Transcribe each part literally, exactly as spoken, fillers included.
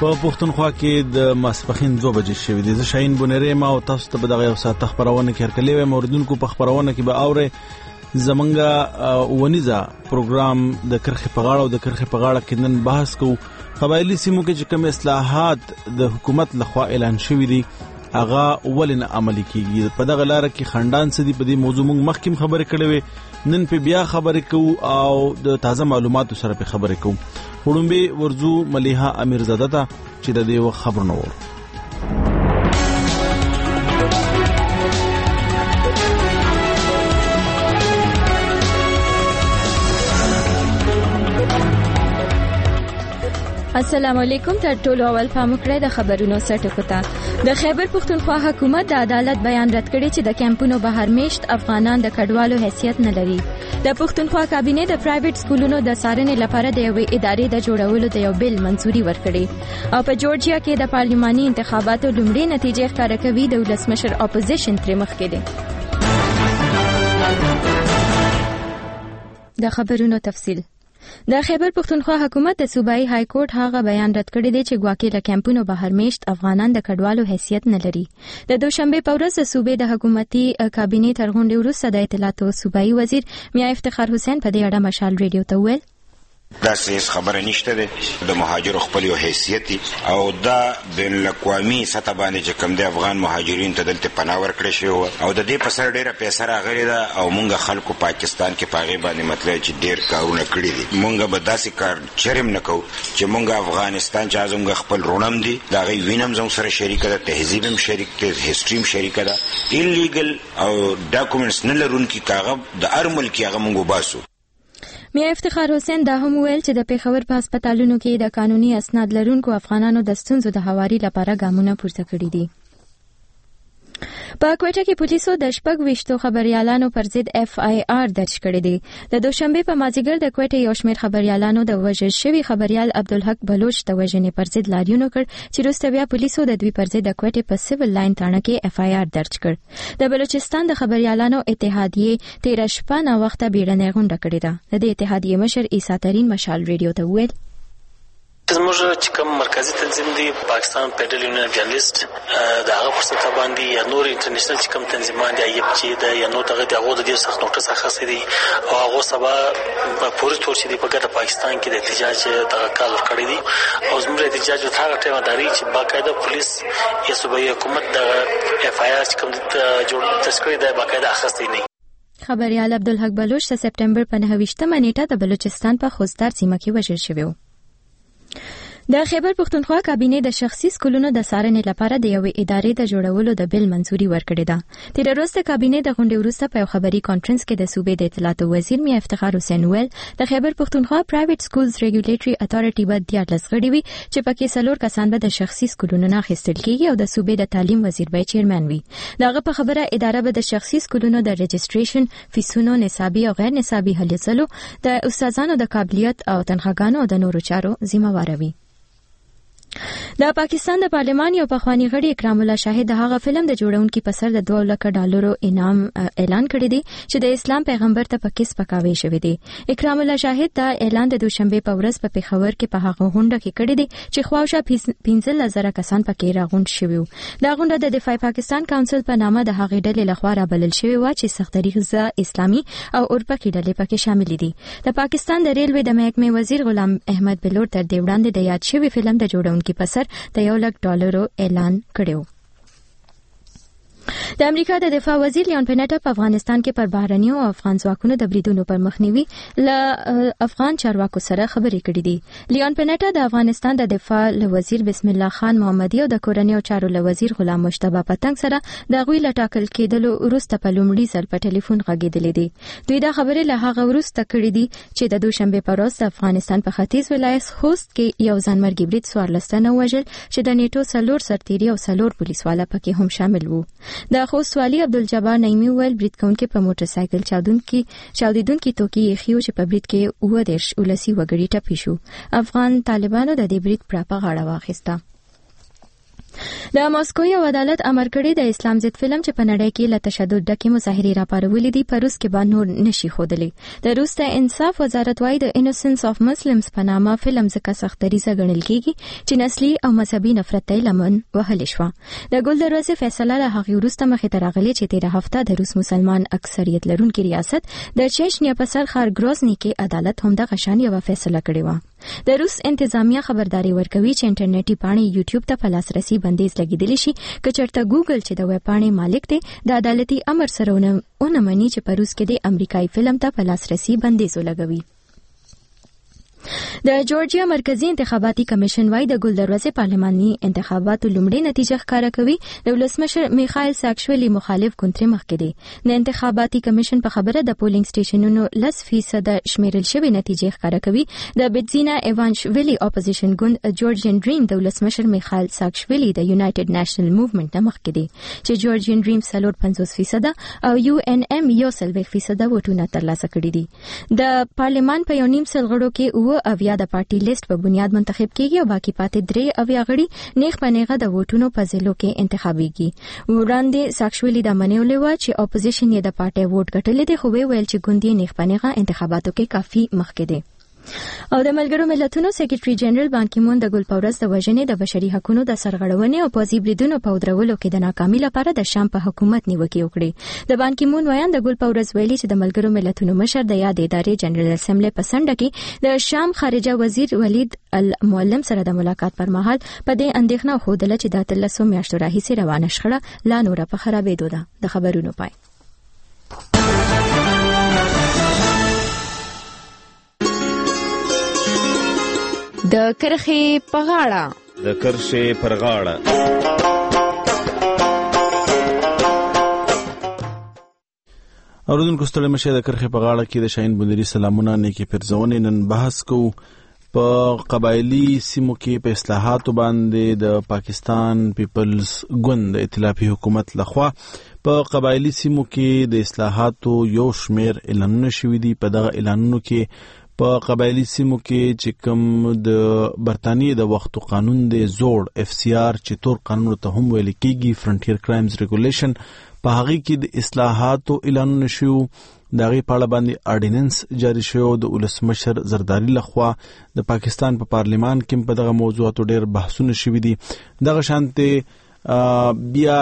په پښتونخوا کې د ماسپخین دوه بجې شوې دي. زه شاهین بونری ما او تاسو ته به دغه یو ساعت خبرونه کې هرکلی وایم. اوریدونکو په خبرونه کې به اورئ زمونږه ونیزه پروګرام د کرخې په غاړه او د کرخې په غاړه کې نن بحث کوو. قبایلی سیمو کې چې کوم اصلاحات د حکومت لخوا اعلان شوي دي هغه ولې نه عملي کیږي. په دغه لار کې خندان سدي په دې موضوع موږ مخکې خبرې کړې وې، نن په بیا خبرې کوو او د تازه معلوماتو سره په خبرې کوو. وړومبي ورزو ملیحه امیرزاده ته چې د دې خبرونه ور السلام علیکم. تر ټولو اول پام وکړئ د خبرونو سرټکو ته. د خیبر پښتونخوا حکومت د عدالت بیان رد کړی چې د کیمپونو بهر میشت افغانان د کډوالو حیثیت نه لري. د پښتونخوا کابینه د پرایویټ سکولونو د څارنې لپاره د یوې ادارې د جوړولو د یو بل منځوري ورکړي او په جورجیا کې د پارلماني انتخاباتو لومړی نتیجې ښکاره کوي. د ولسمشر اپوزیشن ترې مخکې دی. د خبرونو تفصیل. د خیبر پښتونخوا حکومت د صوبایي های کورټ هغه بیان رد کړی دی چې ګواکې له کیمپونو بهر میشت افغانان د کډوالو حیثیت نه لري. د دوشنبه په ورځ د صوبې د حکومتي کابینې تر غونډې وروسته د اطلاعاتو صوبایي وزیر میا افتخار حسین په دې اړه مشال ریډیو ته وویل دا څه خبره نشته ده. د مهاجرو خپل یو حیثیت او دا بین الاقوامي سطح باندې چې کوم د افغان مهاجرین ته دلته پناه ورکړی شو او د دې په سر ډیره پیسې راغلي ده او مونږ خلکو پاکستان کې پاغي باندې مطلب چې ډیر کارونه کړی دي. مونږ به داسې کار چرم نه کوو چې مونږ افغانستان چې ازمږ خپل رونم دي دا غي وینم زموږ سره شریک ده، تهذیبم شریک ده، هیستریم شریک ده. انلیګل او ډاکومنټس نه لرونکي کاغذ د هر ملک هغه مونږ باسو. میا افتخار حسین دا هم ویل چې د پیښور په هسپتالونو کې د قانوني اسناد لرونکو افغانانو د ستونزو د هواري لپاره ګامونه پورته کړي دي. په کوټه کې پولیسو د شپږ ویشتو خبريالانو پر ضد اف آی آر درج کړی دی. د دوشنبه په مازیګر د کوټه یو شمېر خبريالانو د وژل شوي خبريال عبدالحق بلوچ د وژنې پر ضد لاریون وکړ چې وروسته بیا پولیسو د دوی پر ضد د کوټه په سیویل لاین تاڼه کې اف آی آر درج کړ. د بلوچستان د خبريالانو اتحادیې تیر شپه نا وخته بیړنۍ غونډه کړې ده. د دې اتحادیې مشر عیسی ترین مشال ریډیو ته وویل زموږ چې کوم مرکزی تنظیم دی پاکستان فدرال یونین جرنالست د هغه فرصت باندې یا نور انټرنیشنل چې کوم تنظیمان دی ایب چې د یا نو دغه دغه د ډیر سخت نوټس اخیستی دي او هغه سبا په پوری تور چې په ګټه پاکستان کې د احتجاج دغه کال کړی دي او زموږ احتجاج ته هغه ټیم داري چې باقاعده پولیس یا صوبایي حکومت د اف آی آر چې کوم جوړ تشکیل دی باقاعده اخیستی نه. خبريال عبدالحق بلوچ د سپټمبر په نهه ویشتمه نیټه د بلوچستان په خوستار سیمه کې وژل شوی و. د خیبر پښتونخوا کابینه د شخصي سکولونو د څارنې لپاره د یوې ادارې د جوړولو د بل منځوري ورکړې ده. تیر ورځ د کابینه د غونډې وروسته په خبري کانفرنس کې د صوبې د اطلاعاتو وزیر میا افتخار حسین ویل د خیبر پښتونخوا پرایویټ سکولز ریګولیټري اتارټي به دیارلس غړي وي چې پکې څلور کسان به د شخصي سکولونو نه اخیستل کیږي او د صوبې د تعلیم وزیر به چیرمن وي. دغه په خبره اداره به د شخصي سکولونو د رجسټریشن فیسونو نصابي او غیر نصابي هلڅلو د استادانو د قابلیت او تنخواګانو او د نورو چارو ذمہ وار وي. د پاکستان د پارلمان یو پخوانی غړي اکرام الله شاهد د هغه فلم د جوړونکو په سر د دوه لک ډالرو انعام اعلان کړی دی چې د اسلام پیغمبر ته پکې سپکاوي شوی دی. اکرام الله شاهد دا اعلان د دوشنبه په ورځ په پیښور کې په هغه غونډه کې کړی دی چې خواوشا پنځه لزره کسان پکې راغونډ شوي وو. دا غونډه د دفاع پاکستان کونسل په نامه د هغې ډلې لخوا رابلل شوې وه چې سختري غذا اسلامي او اورپکي ډلې پکې شامل دي. د پاکستان د ریلوې د محکمې وزیر غلام احمد بلور تر دې وړاندې د یاد شوی فلم د جوړونکو په سر د یو لک ډالرو اعلان کړو. د امریکا د دفاع وزیر لیون پینټا په افغانستان کې پر بهرنیو او افغان ځواکونو د بریدونو پر مخنیوي له افغان چارواکو سره خبرې کړې دي. لیون پینټا د افغانستان د دفاع وزیر بسم الله خان محمدي او د کورنیو چارو وزیر غلام مشتبه پتنګ سره د غوی لټاکل کېدلو وروسته په لومړي ځل په ټلیفون غږېدلې دي. دوی دا خبرې له هغه وروسته کړې دي چې د دوشنبه په ورځ د افغانستان په ختیځ ولایت خوست کې یو ځانمرګي برید څوارلس تنه وژل چې د نیټو څلور سرتیري او څلور پولیسواله پکې هم شامل وو. د خوست والی عبدالجبار نعیمی ویل برید کوونکي په موټر سایکل چاودونکي چاودیدونکي توکي یې خيو چې په برید کې اوه دیرش ولسی وګړي ټپي شو. افغان طالبانو د دې برید پر په غاړه واخیسته. د ماسکو یو عدالت امر کړی د اسلام ضد فلم چې په نړۍ کې له تشدد ډکې مظاهرې راپارولې دي په روس کې به نور نشي ښودلی. د روس د انصاف وزارت وايي د انوسنس اف مسلمز په نامه فلم ځکه سختدریزه ګڼل کیږي چې نسلي او مذهبي نفرت ته لمن وهل شو. د ګل دروازې فیصله له هغې وروسته مخې ته راغلې چې تیره هفته د روس مسلمان اکثریت لرونکي ریاست د چچنیا په سر ښار ګروزني کې عدالت هم دغه شان یوه فیصله کړې وه. د روس انتظامیه خبرداري ورکوي چې انټرنیټي پاڼې یوټیوب ته په لاسرسي بندیز لګیدلی شي که چېرته ګوګل چې د ویب پاڼې مالک دی د عدالتي امر سره ونه مني چې په روس کې د امریکایي فلم ته په لاسرسي بندیز ولګوي. د جورجیا مرکزی انتخاباتي کمیشن وايي د ګل دروازې پارلماني انتخاباتو لومړی نتیجه ښکاره کوي. د ولسمشر میخایل ساکشویلی مخالف ګونتري مخکې دی. د انتخاباتي کمیشن په خبره د پولینګ سټیشنونو لس فیصد شمیرل شوی نتیجې ښکاره کوي. د بیتزینا ایوانشویلی اپوزیشن ګوند جورجین ډریم د ولسمشر میخایل ساکشویلی د یونایټډ نېشنل موومېنټ نه مخکې دی چې جورجین ډریم څلور پنځوس فیصد او یو ان ام یو څلوېښت فیصد ووټونه ترلاسه کړي دي. د پارلمان په یو نیم سل غړو کې اوه اویا د پارټي لیست په بنیاد منتخب کیږي او باقي پاتې درې اویا غړي نیغ په نیغه د ووټونو په ځلو کې انتخابیږي. وړاندې ساکشویلی دا منلې وه چې اپوزیشن یې د پارټي ووټ ګټلی دی خو ویل چې ګوند یې نیغ په نیغه انتخاباتو کې کافي مخکې دی. او د ملګرو ملتونو سیکریټري جنرال بان کی مون د ګل پورس د وژنې د بشري حقوقو د سرغړونې او پوځي بریدونو په ودرولو کې د ناکامۍ لپاره د شام په حکومت نیوکه وکړه. د بان کی مون ویان د ګل پورس ویلي چې د ملګرو ملتونو مشر د یاد ادارې جنرال اسمبلی په سنډه کې د شام خارجه وزیر ولید المعلم سره د ملاقات پر مهال په دې اندېښنه خوده چې د تلسو میاشتو راهیسې روانه شخړه لا نوره په خرابېدو ده. د خبرونو پای. د کرخې په غاړه د کرښې پر غاړه اوریدونکو ستړي مشه د کرخې په غاړه کې د شاهین بندري سلامونه نیکی پرځونې نن بحث کوو په قبایلی سیمو کې په اصلاحاتو باندې د پاکستان پیپلز ګوند د ائتلافي حکومت لخوا په قبایلی سیمو کې د اصلاحاتو یو شمیر اعلانونه شوي دي. په دغه اعلانونو کې په قبایلی سیمو کې چې کوم د برتانیې د وختو قانون دی زوړ اف سی آر چې تور قانون ته هم ویل کېږي فرنټیر کرایمز ریګولیشن په هغه کې د اصلاحاتو اعلانونه شو. د هغې په اړه باندې آرډیننس جاری شو د ولسمشر زرداری لخوا. د پاکستان په پارلیمان کې په دغه موضوعاتو ډېر بحثونه شوي دي. دغه شانتې بیا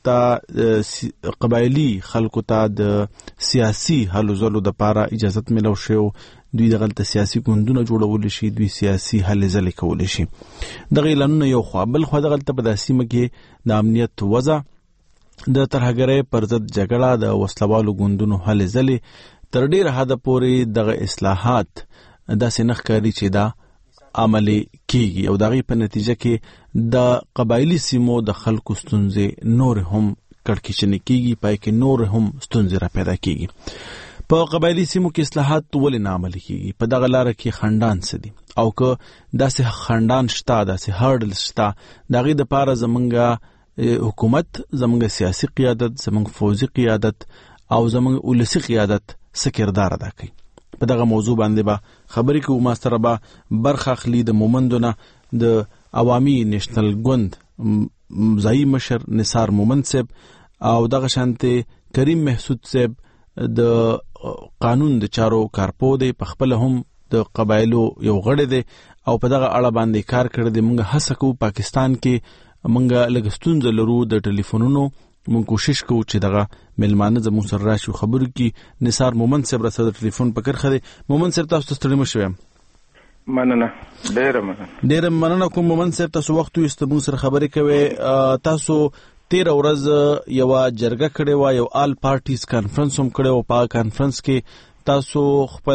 دغلته قبایلی خلکو ته د سیاسي هلو ځلو دپاره اجازت ملو شو. دوی دغلته سیاسي ګوندونه جوړول شي دوی سیاسي هلې ځلې کول شي. دغه اعلانونه یو خوا بل خوا دغلته په داسې سیمه کې د امنیت وضع د ترهګرۍ پر ضد جګړه د وسلوالو ګوندونو هلې ځلې تر ډېره حده پورې دغه اصلاحات داسې نه ښکاري چې دا عملي کیږي او دغه په نتیجه کې د قبایلی سیمو د خلکو ستونزې نور هم کړکېچنې کیږي پای کې نور هم ستونزې را پیدا کیږي. په قبایلی سیمو کې اصلاحات ولې نه عملي کیږي؟ په دغه لاره کې خندان څه دي او که داسې خندان شته داسې هرډل شته د هغې دپاره زمونږ حکومت زمونږ سیاسي قیادت زمونږ فوزي قیادت او زمونږ ولسي قیادت څه کردار ادا کوي؟ په دغه موضوع باندې به خبرې کوو. ما سره به برخه اخلي د مومندو نه د عوامي نیشنل ګوند ځایي مشر نثار مومند صاحب او دغه شانتې کریم محسود صاحب د قانون د چارو کارپو دی په خپل هم د قبایلو یو غړی دی او په دغه اړه باندې کار کړی دی. موږ هڅه کوو پاکستان کې موږ لږ ستونزه لرو د ټلیفونونو موږ کوشش کوو چې دغه ملمانه زموږ سره راشي خبرو کې. نثار مومند صاحب را سره د ټلیفون په کرخه دی. مومند صاحب تاسو ته ستړي مه شوئ. مننه ډېره مننه ډېره مننه کوم. مومند صاحب تاسو وخت ویست موږ سره خبرې کوئ. تاسو تیره ورځ یوه جرګه کړې وه یو آل پارټیز کانفرنس هم کړی و. په کانفرنس کې تاسو خپل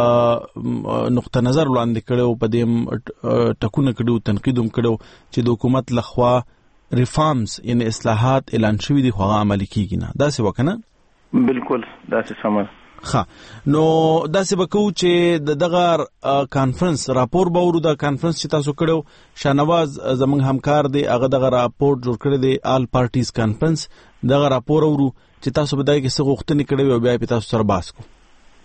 نقطه نظر وړاندې کړی و په دې ټکونه کړي و تنقید هم کړی و چې د حکومت لخوا ریفارمز یعنی اصلاحات اعلان شوي دي خو هغه عملي کیږي نه. داسې وه که نه؟ بالکل داسې سمه. ښه نو داسې به کوو چې د دغه کانفرنس راپور به ورو. د کانفرنس چې تاسو کړی شاهنواز زموږ همکار دی هغه دغه راپور جوړ کړی دی آل پارټیز کانفرنس. دغه راپور ورو چې تاسو به دغه کې څه غوښتنې کړې وي او بیا یې په تاسو سره بحث کوو.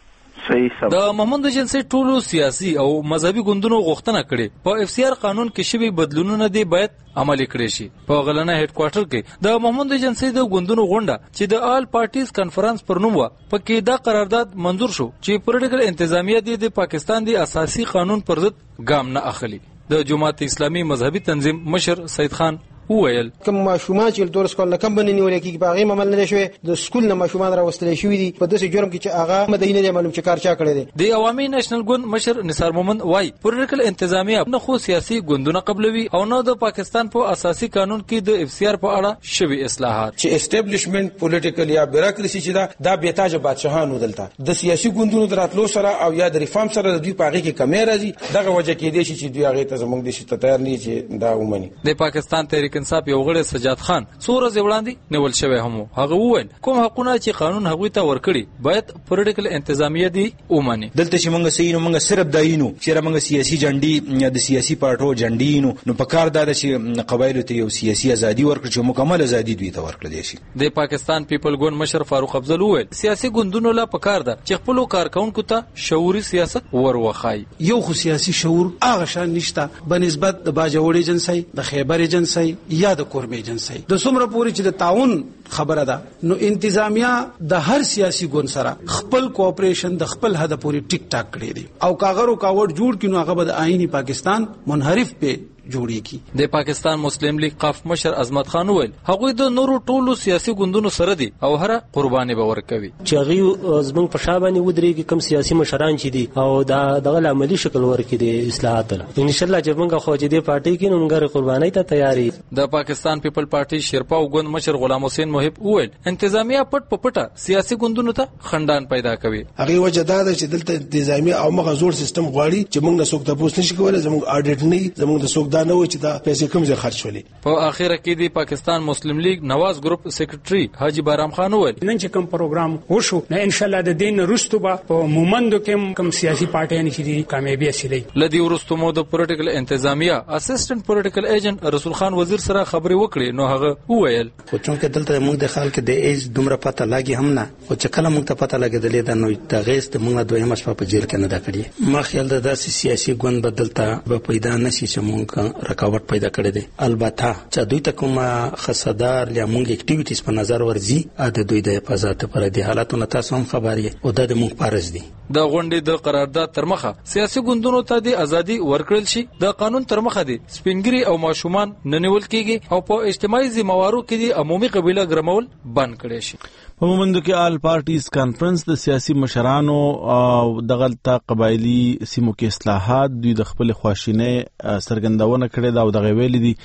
د محمد جنسي ټولو سیاسي او مذهبي ګوندونو غوښتنه کړې په اف سی آر قانون کې شوی بدلونونه دی باید عملي کړي شي. په غلنه هډ کوارټر کې د محمد جنسي د ګوندونو غونډه چې د آل پارټیز کانفرنس پر نوم و پکې دا قرارداد منظور شو چې پولیټیکل انتظامیه د پاکستان د اساسي قانون پر ضد ګام نه اخلي. د جماعت اسلامي مذهبي تنظیم مشر سید خان وویل کوم ماشومان چې دور سکول نه کم باندې نیول کېږي په هغه عمل نه شوی د سکول نه ماشومان راوستل شوی دي په داسې جرم کې چې هغه مدینه معلوم چې کار چا کړی دی. د عوامي نېشنل ګوند مشر نثار مومند وای پولیټیکل انتظامیه نه خو سیاسي ګوندونه قبلوي او نه د پاکستان په اساسي قانون کې د اف سی آر په اړه شوی اصلاحات چې اسټابلیشمنت پولیټیکل یا بیروکراسي چې دا د بیتاج بادشاهانو دلته د سیاسي ګوندونو دراتلو سره او یا د ریفارم سره د دوی په هغه کې کمی راځي دغه وجه کې دی چې دوی هغه ته زموږ د شته تیار نه چې دا ومني. د پاکستان تحریک انصاف یو غړی سجاد خان څوره ځوړاندې نیول شوی هم هغه وویل کوم حقونه چې قانون هغوی ته ورکړي باید پولیټیکل انتظامیه دی ومني. دلته چې موږ سینو موږ صرف داینو چې موږ سیاسي جنډي د سیاسي پارټو جنډي نو په کار دا چې قبایلو ته یو سیاسي ازادي ورکړي چې مکمل ازادي دوی ته ورکړل شي. د پاکستان پیپل ګوند مشر فاروق افضل وویل سیاسي ګوندونو لا په کار ده چې خپل کارکونکو ته شعوري سیاست وروخای. یو خو سیاسي شعور هغه شان نشته بنسبت د باجوړي جنسي د خیبر جنسي یا د کورمي جنسي د څومره پوری چې د تعاون خبره ده نو انتظامیه د هر سیاسي ګوند سره خپل کوآپریشن د خپل هدف پوری ټیک ټاک کړی دی او کاغورو کاوړ جوړ کینو هغه به د آئینی پاکستان منحرف په جوړیږي. د پاکستان مسلم لیگ قاف مشر عظمت خان وویل هغوی د نورو ټولو سیاسي ګوندونو سره دي او هر قرباني به ورکوي چې هغه زمونږ په شابهني ودرېږي کوم سیاسي مشران چې دي او دا دغه عملی شکل ورکړي د اصلاحات له ان شاء الله چې موږ خو چې د پارټي کې موږ قرباني ته تیاری. د پاکستان پیپل پارټي شیرپا ګوند مشر غلام حسین محب وویل انتظامیه پټ په پټه سیاسي ګوندونو ته خندان پیدا کوي. هغه وجه دا ده چې دلته انتظامیه او مغه زوړ سیستم غواړي چې موږ نه څوک تاسو نشي کولای زموږ اډیټ نه زموږ د څوک دا نه و چې دا پیسې کوم ځای خرج شولې. په اخر کې د پاکستان مسلم لیگ نواز ګروپ سیکریټري حاجی بارام خان وویل نن چې کوم پروګرام وشو نه ان شاء الله د دین رستو په مومندو کې کوم سیاسي پارټیان چې دي کامیابی حاصلې. لدی ورستو مو د پولیټیکل انتظامیه اسسټنټ پولیټیکل ایجنټ رسول خان وزیر سره خبرې وکړې نو هغه وویل خو چونکه دلته موږ د خلک د ایج دومره پته لاګي هم نه او چې کله موږ ته پته لګیدلې دا نو د غیست موږ دویمه شپه په جیل کې نه دا کړی ما خیال ده داسې سیاسي ګوند بدلته به پیدا نشي چې موږ رکاوټ پیدا کړی دی. البته چې دوی ته کومه خصدار یا موږ اکټیویټیز په نظر ورځي د دوی د حفاظت پر دې حالاتونو تاسو هم خبر یې او د موږ پارز دي. د غونډې د قرارداد تر مخه سیاسي ګوندونو ته د ازادي ورکړل شي د قانون تر مخه دي سپینګری او ماشومان ننول کیږي او په اجتماعي ذمہوارو کې د عمومي قبيله ګرمول بند کړي شي. په مومندو کې آل پارټیز کانفرنس د سیاسي مشرانو او دغلطه قبایلی سیمو کې اصلاحات دوی د خپل خواشینه سرګندونه کړي دا او دغه ویل دي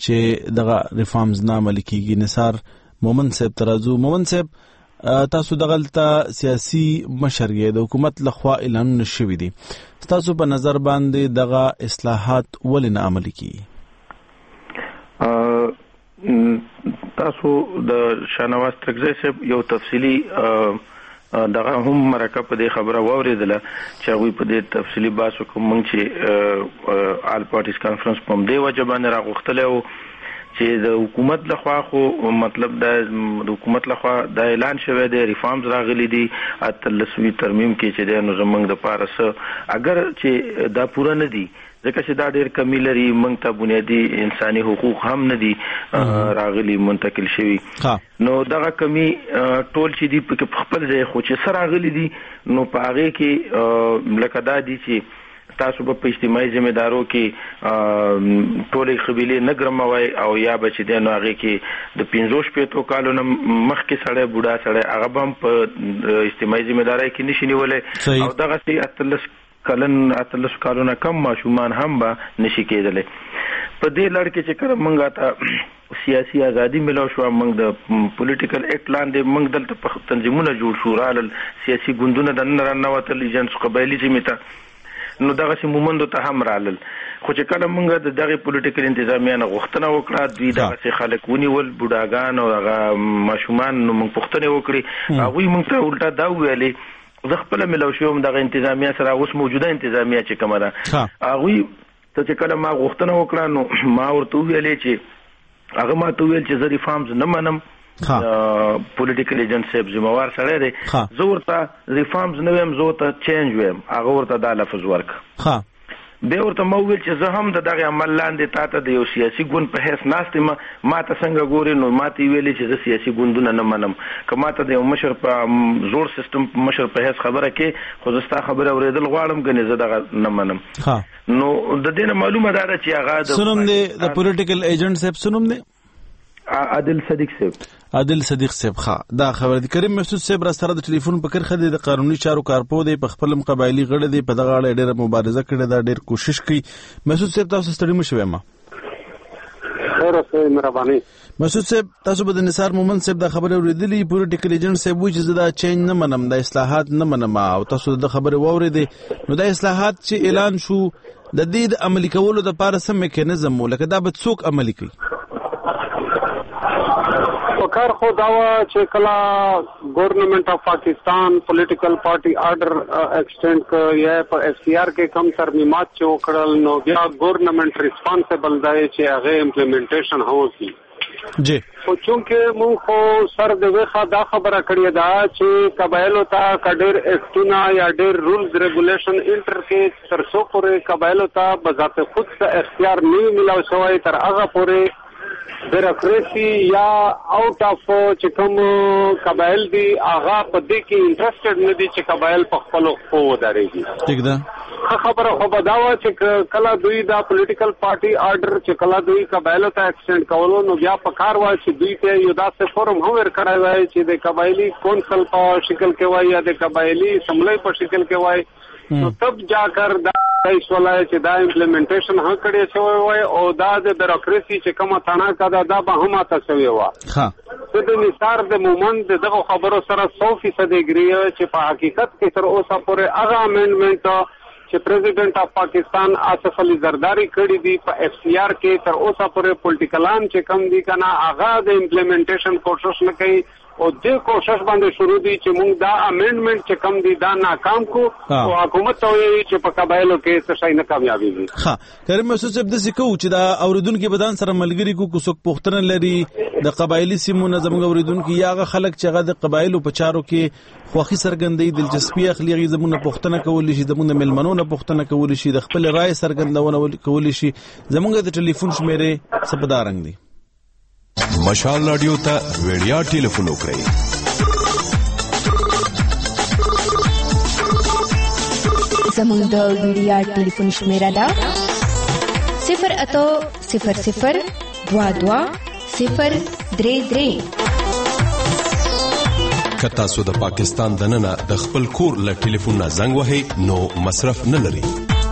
چې دغه ریفارمز نه عملي کیږي. نثار مومند صاحب ترازو مومند صاحب تاسو دغلطه سیاسي مشرګي د حکومت لخوا اعلان نشوي دي تاسو په نظر باندې دغه اصلاحات ولې نه عملي کیږي؟ تاسو د شانواز ترګزی صاحب یو تفصیلی دغه هم مرکه په دې خبره واوریدله چې هغه په دې تفصیلی باسو کوم چې آل پارټیز کانفرنس په دې وجه باندې راغختله او چې د حکومت لخوا خو مطلب د حکومت لخوا د اعلان شوی دی ریفارمز راغلي دي اتلسوي ترمیم کې چې د نو زمنګ د پارس اگر چې دا پوره نه دي ځکه چې دا ډېر کمی لري موږ ته بنیادی انساني حقوق هم نه دي راغلي منتقل شوی نو دغه کمی ټول چې دی په خپل ځای خو چې سره راغلي دي نو په هغه کې لکه دا دي چې تاسو په اجتماعي ذمہدارو کې ټولې قبيله نه ګرموي او یا بچ دي نو هغه کې د پنځوس پېټو کالو نه مخکې سړی بوډا سړی هغه هم په اجتماعي ذمہداري کې نشي نیولای او دغه سي اتلس کلن اتلس کالو نه کم ماشومان هم به نشي کېدلې. په دې لړ کې چې کړه مونږه ته سیاسي ازادي ملو شو موږ د پولیټیکل اکټ لاندې موږ دلته په تنظیمونه جوړ شو رال سیاسي ګوندونه د نن راوتل ایجنټس قبایلی چې میته نو دغه سي مومندو ته هم رالل خو چې کله موږ د دغه پولیټیکل انتظامیه نه غوښتنه وکړه دوی دغه سي خلک ونیول بوډاګان او هغه ماشومان نو موږ پوښتنه وکړي هغه موږ ته الټا دا ویلې زه خپل ملو شوم دغه انتظامیه سره اوس موجوده انتظامیه چې کومه ده هغه ته چې کله ما غوښتنه وکړه نو ما ورته ویلې چې هغه ما ته ویل چې زه ریفارمز نه منم پولیټیکل ایجنټ صاحب ذمہوار سره دی زه ورته ریفارمز نه ویم زه ورته چینج ویم هغه ورته دا لفظ ورک بیا ورته ما وویل چې زه هم د دغه عمل لاندې تا ته د یو سیاسي ګوند په حیث ناست یم ما ته څنګه ګورې نو ما ته یې ویلې چې زه سیاسي ګوندونه نه منم که ما ته د یو مشر په زوړ سیستم مشر په حیث خبره کې خو زه ستا خبره اورېدل غواړم ګنې زه دغه نه منم نو د دې نه معلومه ده چې هغه څه نوم دی د پولیټیکل ایجنټ صاحب څه نوم دی عادل صدیق صاحب عادل صدیق صاحب ښه دا خبر دی کریم محسود صاحب را سره د ټلیفون په کرخه دی د قانوني چارو کارپو دی په خپل قبایلی غړي دی په دغه اړه ډېره مبارزه کړې ده ډېر کوشش کوي محسود صاحب تاسو ستړي مشوي ما خیر اوسه مهرباني محسود صاحب تاسو به د نثار مومن صاحب دا خبره اوریدلې پولیټیکل ایجنټ صاحب وایي چې دا چینج نه منم د اصلاحات نه منم او تاسو د خبره واورېدې نو د اصلاحات چې اعلان شو د دې د عملي کولو د پاره سم میکانیزم ولکه دا به څوک عملي کوي کار خو دا چې کلا گورنمنٹ آف پاکستان پولیټیکل پارټي آرډر ایکسټینډ ک یا په اف سی آر کې کم ترمیمات چې وکړل نو بیا گورنمنٹ ریسپانسبل دی چې هغه امپلیمنټیشن هوسي جی خو چونکه مونږ خو سر د وخه دا خبره کړې ده چې قبایلو ته کډیر اکټونه یا ډیر رولز ریګولیشن انټر کې تر څو پورې قبایلو ته بذات خود څه اختیار نه ملو شوی تر هغه پورې بیروکریسی یا آؤٹ آف چې کوم قبایل دي هغه په دې کې انټرسټډ نه دي چې قبایل په خپل خو ودارېږي ٹھیک ده خبره خو بداوه چې کله دوی دا پولیټیکل پارټي آرډر چې کله دوی قبایلو ته ایکسټینډ کولو نو بیا په کار وای چې دوی ته یو داسې فورم هم ورکړای وای چې د قبایلی کونسل په شکل کې وای یا د قبایلی سملې په شکل کې وای نو تب جا کر دا رئیس ولای چې دا امپلیمنټیشن هم کړی شوی وای او دا د بیروکریسی چې کومه تانا کده دا به هم تاسو شوی و ها د نثار د مومند دغه خبرو سره سو فیصد اګری چې په حقیقت کې تر اوسه پورې هغه امندمنت چې پریزیډنټ اف پاکستان آصف علي زرداری کړی دی په اف سی آر کې تر اوسه پورې پولیټیکلان چې کم دي کنه هغه د امپلیمنټیشن کوشش نه کوي او دې کوشش باندې شروع دي چې موږ دا امندمنت چې کم دي دا ناکام کو او حکومت ته وایي چې په قبایلو کې څه شي نه کامیابیږي ها کریم محسود صاحب د سکو چې دا اوریدونکو بدن سره ملګری کو کوڅک پختنه لري د قبایلی سیمونو زموږ اوریدونکو یاغه خلک چې هغه د قبایلو په چارو کې خوخي سرګندۍ دلچسپي اخلي زمونه پختنه کول شي زمونه ملمنونه پختنه کول شي د خپل رائے سرګندونه کول شي زموږ د ټلیفون شمیره سپدارنګ دي مشال رادیو ته ویډیا ټلیفون وکړئ زموږ د ویډیا ټلیفون شمیره ده صفر اتو صفر صفر دوا دوا صفر درې درې کتا سو د پاکستان دننه د خپل کور له ټلیفون نه زنګ وهي نو مصرف نه لري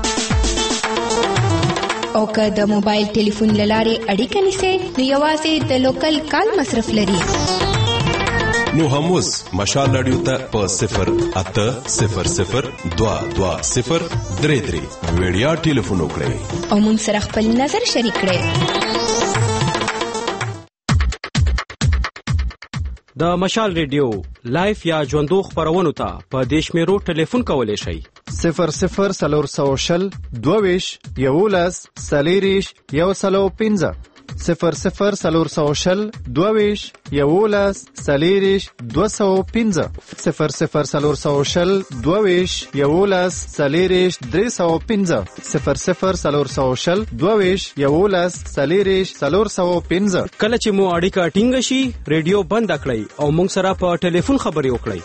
او که د موبایل ټلیفون لاره اړیکه نیسئ نو یوازې د لوکل کال مصرف لري نو هم اوس مشال رادیو ته په صفر اته صفر صفر دوا دوا صفر درې درې ویډیا ټلیفون وکړئ او موږ سره خپل نظر شریک کړئ د مشال ریډیو لایف یا ژوندو خبرونو ته په دیش میرو ټلیفون کولای شئ صفر صفر سلور سو شل دوویش یولس سلیریش یو سلو پینزه صفر صفر سلور سو شل دوویش یولس سلیریش دو سو پینزه صفر صفر سلور سو شل دوویش یولس سلیریش درې سو پینزه صفر صفر سلور سو شل دوویش یولس سلیریش سلور سو پینزه کله چې مو اړیکه ټینګ شي ریډیو بند کړئ او موږ سره په ټلیفون خبرې وکړئ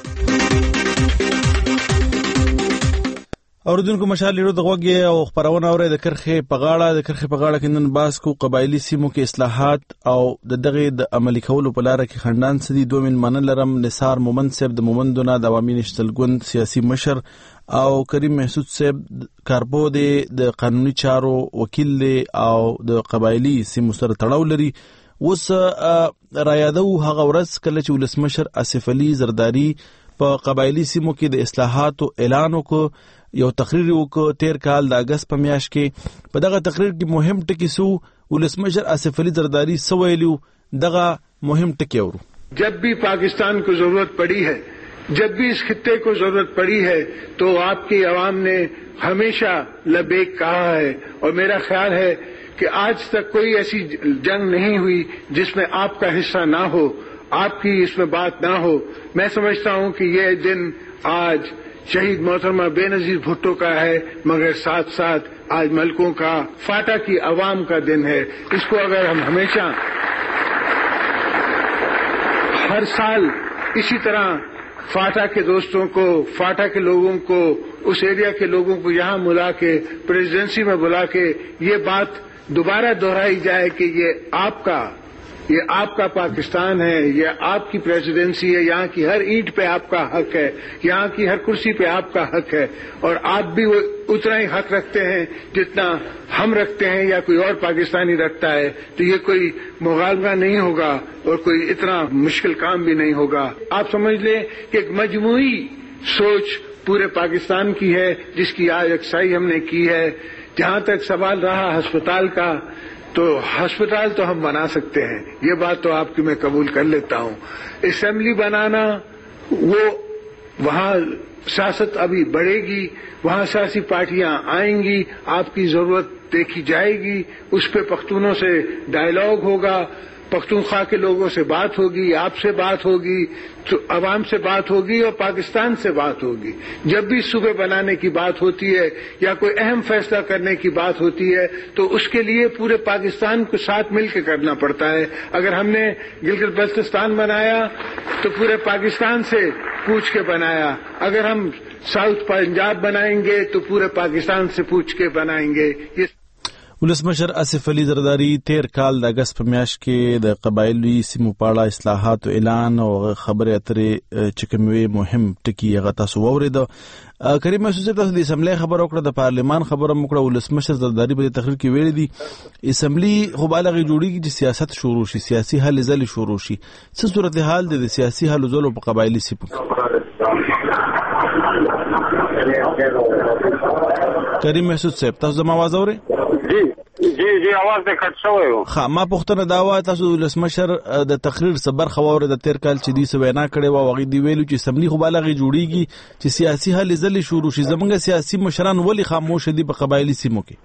اوردونکو مشال لیرو د غوږی او خبرونه اوري د کرخه په غاړه د کرخه په غاړه کې نن باس کو قبایلی سیمو کې اصلاحات او د دغه د عملی کولو په لار کې خندان سدي دوه من منل لرم نثار مومند صاحب د مومندونه د عوامي نشتلګوند سیاسي مشر او کریم محسود صاحب کارپو د قانوني چارو وکیل او د قبایلی سیمو سره تړاو لري اوس رايادو هغه ورځ کله چې ولسمشر آصف علي زرداری په قبایلی سیمو کې د اصلاحاتو اعلان وکړ یو تقریر وکړ تیر کال د اگست په میاشت کې په دغه تقریر کې مهم ټکی سو ولسمشر آصف علي زرداری سویلو دغه مهم ټکی ورو जब भी पाकिस्तान को जरूरत पड़ी है जब भी इस खित्ते को जरूरत पड़ी है तो आपकी आवाम ने हमेशा लबैक कहा है और मेरा ख्याल है कि आज तक कोई ऐसी जंग नहीं हुई जिसमें आपका हिस्सा ना हो आपकी इसमें बात ना हो। मैं समझता हूं कि ये दिन आज शहीद मोहतरमा बेनजीर भुट्टो का है, मगर साथ साथ आज मलकों का, फाटा की अवाम का दिन है। इसको अगर हम हमेशा हर साल इसी तरह फाटा के दोस्तों को, फाटा के लोगों को, उस एरिया के लोगों को यहां बुला के, प्रेसिडेंसी में बुला के ये बात दोबारा दोहराई जाए कि ये आपका ये आपका पाकिस्तान है, ये आपकी प्रेसिडेंसी है, यहाँ की हर ईंट पे आपका हक है, यहाँ की हर कुर्सी पे आपका हक है, और आप भी वो उतना ही हक रखते हैं जितना हम रखते हैं या कोई और पाकिस्तानी रखता है। तो ये कोई मुगालमा नहीं होगा और कोई इतना मुश्किल काम भी नहीं होगा। आप समझ लें कि एक मजमूई सोच पूरे पाकिस्तान की है, जिसकी आज अक्साई हमने की है। जहां तक सवाल रहा अस्पताल का, तो अस्पताल तो हम बना सकते हैं, ये बात तो आपकी मैं कबूल कर लेता हूं। असेंबली बनाना, वो वहां सियासत अभी बढ़ेगी, वहां सियासी पार्टियां आएंगी, आपकी जरूरत देखी जाएगी, उस पर पख्तूनों से डायलॉग होगा, पख्तूनख्वा के लोगों से बात होगी, आपसे बात होगी, तो अवाम से बात होगी और पाकिस्तान से बात होगी। जब भी सूबे बनाने की बात होती है या कोई अहम फैसला करने की बात होती है तो उसके लिए पूरे पाकिस्तान को साथ मिलकर करना पड़ता है। अगर हमने गिलगित बल्तिस्तान बनाया तो पूरे पाकिस्तान से पूछ के बनाया, अगर हम साउथ पंजाब बनाएंगे तो पूरे पाकिस्तान से पूछ के बनाएंगे। ये ولسمشر اسف علي زرداری تیر کال د اگست په میاشت کې د قبایلی سیمو په اړه اصلاحات اعلان او خبرې اترې چې کومې مهم ټکي هغه تاسو واورید. کریم محسوس تاسو د اسمبلی خبر وکړه، د پارلمان خبره وکړه. ولسمشر زرداری په تقریر کې ویل دي اسمبلی خو بالغ جوړیږي چې سیاست شروع شي، سیاسي حل ځل شروع شي. څه صورتحال د سیاسي حل ځل په قبایلی سیمو کریم محسوس صاحب تاسو زما आवाज اورئ؟ جی جی جی आवाज دې کټ شوی و. ها ما پوښتنه دا و تاسو ولسمشر د تقریر صبر خبره د تیر کال چې دی سو وینا کړي و هغه دی ویلو چې سملی خو بالغ جوړیږي چې سیاسي حل ځل شروع شي. زمونږ سیاسي مشران ولی خاموش دي په قبایلی سیمو کې؟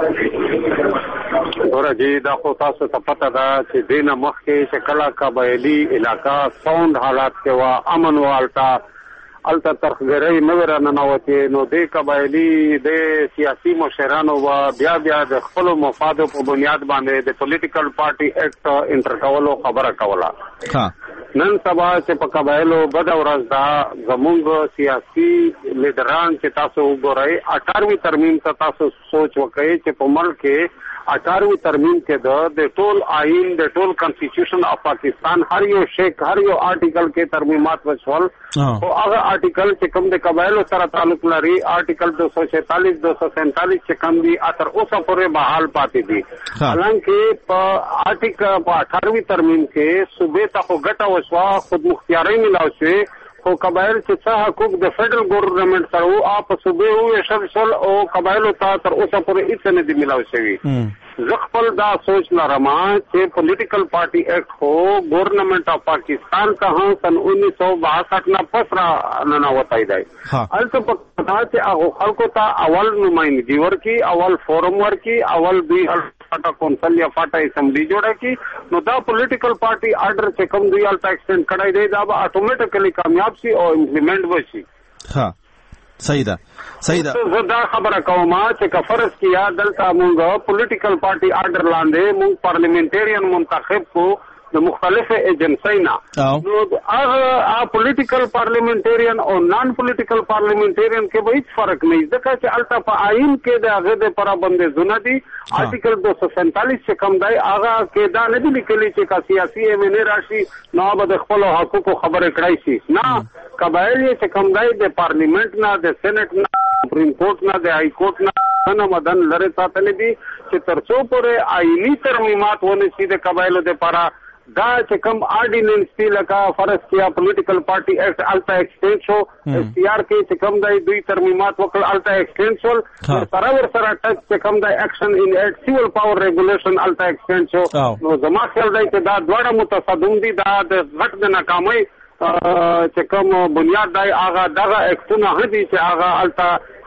ورته جی دا خو تاسو ته پته ده چې دینه مخکې چې کلا قبایلی علاقہ ساوند حالات کې وا امن والتا الته ترخګری نور نه نوته نو د قبایلی د سیاسي مشرانو و بیا بیا د خپل مفاد په بنیاد باندې د پولیټیکل پارټي اکټ انټر کولو خبره کوله. ها نن سبا چې په قبایلو بد ورځ دا زموږ سیاسي لیډران چې تاسو وګورئ اٹھارہویں ترمیم ته تاسو سوچ وکړئ چې په ملک کې اٹھارہویں ترمیم کې د ټول آئین د ټول کانسټیټیوشن اف پاکستان هر یو شیک هر یو آرټیکل کې ترمیمات وشول او هغه آرټیکل چې کوم د قبایلو سره تعلق لري آرټیکل دو سو سینتالیس دو سو سینتالیس چې کوم دي اتر اوسه پورې بحال پاتې دي. حالانکه په آرټیکل په اٹھارہویں ترمیم کې صوبې ته خو ګټه وشوه، خود مختیاري ملاو شوې، خو قبایل چې څه حقوق د فیډرل ګورنمنت سره وو آپ صوبې وویشل شول او قبایلو ته تر اوسه پورې هیڅ نه دي ملاو شوي. زه خپل دا سوچ لرم چې پولیټیکل پارټي ایکټ خو گورنمنٹ آف پاکستان کا ہاں سن انیس سو باسٹھ نہ پس را ننوتائی دی. الته په کتا چې هغه خلکو ته اول نمائندگی ورکی، اول فورم ورکی، اول دوی فاټا کونسل یا فاټا اسمبلی جوړه کی، نو دا پولیټیکل پارټي آرډر چې کوم دوی الته ایکسټینډ کړای دی دا به اتوماتیکلی کامیاب شي او امپلیمنٹ وشي. ها صحیح ده صحیح ده. زه دا خبره کوم چې که فرض کیا دلته مونږ پولیټیکل پارټي آرډر لاندې مونږ پارلیمنټریان منتخب کو د مختلفه ایجنسینا، نو هغه پولیټیکل پارلیمنټریان او نان پولیټیکل پارلیمنټریان کې به هیڅ فرق نه ځکه چې الته په آئین کې د هغه د پرابندونه دي. آرټیکل دو سو سینتالیس چې کوم دی هغه کې دا نه دي لیکلي چې کا سیاسي ایم ان راشي نو به د خپل حقوقو خبرې کړای شي. نه، قبایل چې کوم دی د پارلیمنت نه، د سېنات نه، سپریم کورټ نه، د های کورټ نه نه مدن لري ساتل دي چې ترڅو پورې آئینی ترمیمات ونه شي د قبایلو لپاره دا چې کوم آرډیننس دی لکه فرض کیا پولیټیکل پارټي ایکټ الته ایکسټینډ شو، اس ٹی آر کې چې کوم دی دوی ترمیمات وکړ الته ایکسټینډ شول، سره ور سره ټچ چې کوم دی ایکشن ان ایټ سیول پاور ریګولیشن الته ایکسټینډ شو. نو زما خیال دی چې دا دواړه متصادم دي، دا د غټ د ناکامۍ چې کوم بنیاد دی هغه دغه ایکټونه هدي چې هغه الته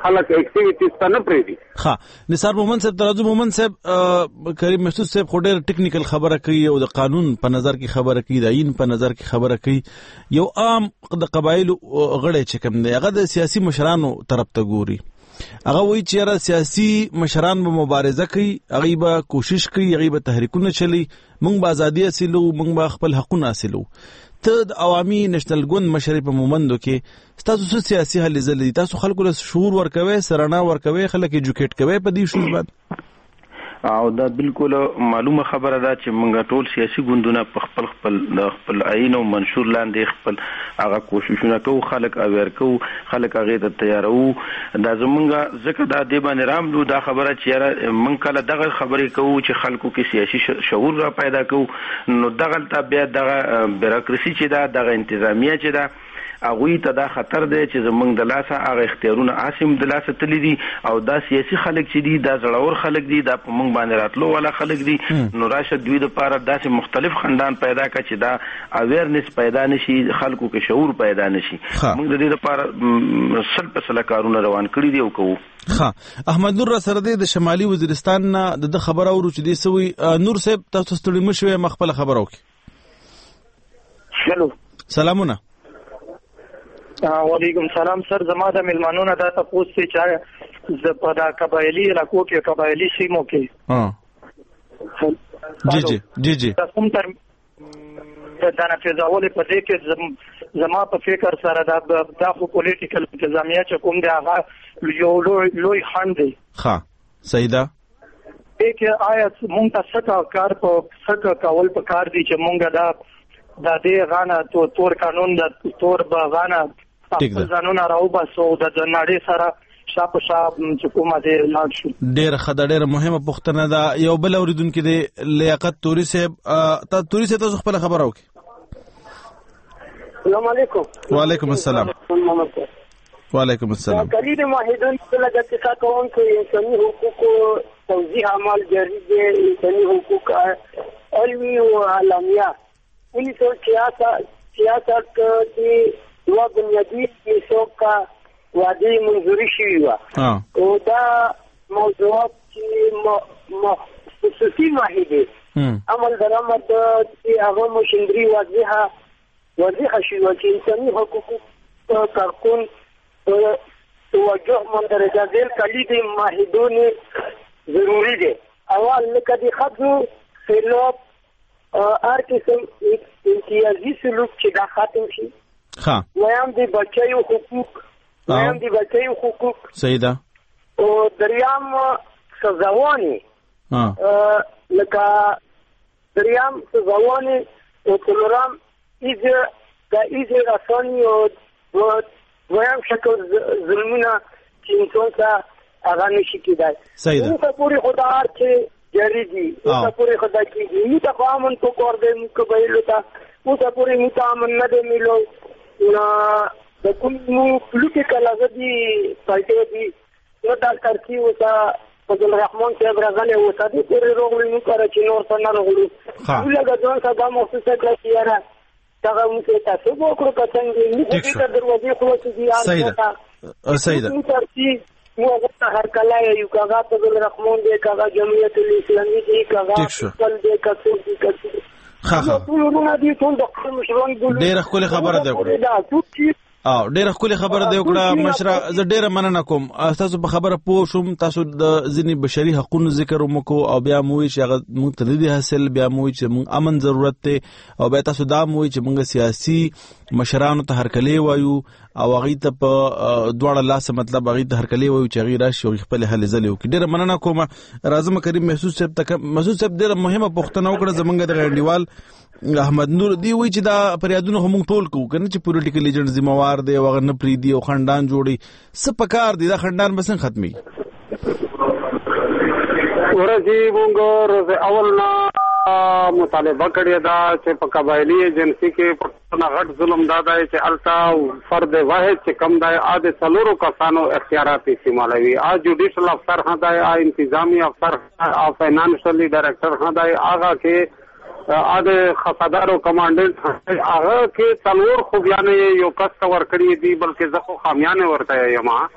خلک اکټیویټیز ته نه پریږدي. ها نثار مومن صاحب ترازو مومن صاحب کریم محسوس صاحب خو ډېر ټیکنیکل خبره کوي او د قانون په نظر کې خبره کوي د عین په نظر کې خبره کوي. یو عام د قبایلو غړي چې کوم دی هغه د سیاسي مشرانو طرف ته ګوري. هغه وایي چې را سیاسي مشران به مبارزه کوي، هغه به کوشش کوي، هغه به تحریکونه چلی، موږ به ازادي حاصلو، موږ به خپل حقونه حاصلو. ته د عوامي نېشنل ګوند مشر په مومندو کې تاسو څه سیاسي هلې ځلې دي؟ تاسو خلکو له شعور ورکوي، سرنا ورکوي، خلک ایجوکیټ کوي په دې شوز باندې؟ او دا بالکل معلومه خبره ده چې موږ ټول سیاسي ګوندونه په خپل خپل د خپل عین او منشور لاندې خپل هغه کوششونه کوو، خلک اویر کوو، خلک هغه ته تیارو. دا زمونږ ځکه دا دی باندې راملو دا خبره چې موږ کله دغه خبرې کوو چې خلکو کې سیاسي شعور را پیدا کوو، نو دغه ته بیا دغه بیروکراسي چې دا دغه انتظامیه چې دا هغوی ته دا خطر دی چې زمونږ د لاسه هغه اختیارونه عاصم د لاسه تللی دي او دا سیاسي خلک چې دي دا زړور خلک دي، دا په موږ باندې راتلو والا خلک دي. نو راشه دوی دپاره داسې مختلف خندان پیدا کړه چې دا اویرنس پیدا نشي، خلکو کې شعور پیدا نشي. موږ د دې لپاره سل په سله کارونه روان کړي دي او کوو. ها احمد نور را سره د شمالي وزیرستان نه د خبره اورو چې دی سوي. نور صاحب تاسو ستړي مشوي مخبل خبره وکړي. شلو سلامونه. وعلیکم سلام سر. زما د ملمانونو دا تاسو چې ز په دا قبایلی علاقو کې قبایلی سیمو کې ها جی جی جی جی تاسو تر دا نه فزاول په دې کې زما په فکر سره دا د پولیټیکل انتظامیه چې کوم دی هغه یو لوی لوی خند دی. ها سیدا دې کې آیا مونږ ته څه کار په څه کول په کار دی چې مونږ دا د دې غاڼه تو تور قانون د تور باغانه خپل ځانونه راو باسو د نړۍ سره شاپ شاپ چې کومه دې لاړ شو. ډېر خدای ډېر مهمه پوښتنه ده. یو بل اوریدونکو دی لیاقت توري صاحب، تا توري صاحب تاسو خپل خبر راوکي. السلام علیکم. وعلیکم السلام. وعلیکم السلام. کلید معاهدون څخه د اتفاق کوونکو انساني حقوقو توضیح عمل جاری دي، انساني حقوق علمي او علمیه انیس سو چھیاسٹھ کی دو بنیادی حصوں کا وعدی منظوری شوی و او دا موضوعات چې خصوصي معاهده عمل درآمد چې هغه مشندري واضحه واضحه شوی و چې انساني حقوقو کارکون توجه مندرجه ذیل کلید معاهدون ضروری دی. اول لکه د ښځو خلاف هر قسم امتیازي سلوک چې دا ختم شي. ها ویم د بچیو حقوق ویم د بچیو حقوق سیدا او دریام سزاوانی لکه دريام تزواني وكلورام إذا إذا رساني ويام شكل ظلمنا كإنسان كا أغاني شكيداي. سيدا. وسافوري خدا أرتي جريدي. وسافوري خدا كيدي. متفاهمن تقارد مكبيلوتا. وسافوري متأمن ندى ميلو. نا بكون مو بلوكي كلازدي فايتي ندى كاركي وسا فضل الرحمن صاحب راغله وسا دي پورې روغلي نو کار چې نور څنګه راغلو. ولګا ځان ساده مخصوصه کړی یاره. دا موږ ته تاسو وکړو پڅنګ دې دې دروازې خلاصې دي. سیدا. سیدا. مو هغه هر کله یو کاغه فضل الرحمن دې کاغه جمعیت الاسلامي دې کاغه خپل دې کڅو دې کڅو. ها ها. ټولونه دې ټول د خپل مشران ګل. ډېر خپل خبره ده وکړه. او ډېر خپل خبره دی وکړه مشره. زه ډېر مننه کوم تاسو په خبره پوه شوم. تاسو د ځینې بشري حقوقو ذکر وکړو او بیا مو چې هغه موږ ته نه حاصل، بیا مو چې موږ امن ضرورت دی او بیا تاسو دا مو چې موږ سیاسي مشرانو ته هرکلی وایو او هغه ته په دواړه لاس مطلب هغه ته هرکلی وایو چې هغه راشي او خپل حل ځلې وکړي. ډېر مننه کوم. راځم کریم محسوس صاحب تک محسوس صاحب ډېر مهمه پوښتنه وکړه زمونږ د غنډیوال احمد نور دی وی چې دا پریادونه هم ټول کو کنه چې پولیټیکل ایجنټ ذمہوار دی او نه پری دی او خندان جوړي سپکار دی دا خندان بسن ختمي ورځي مونږ روز اولنا مطالبه کړی دا چې په قبایلی ایجنسی کې په غټ ظلم دادا چې التا فرد واحد چې کم دای اده څلورو کسانو اختیارات استعمالوي. ا جوډیشل افسر هداي ا انتظامی افسر او فینانشلی ډایریکټر هداي هغه کې اده خصادار او کمانډنټ هغه کې څلور خوبیانه یو کس ور کړی دی بلکې زه خو خامیانه ورته یما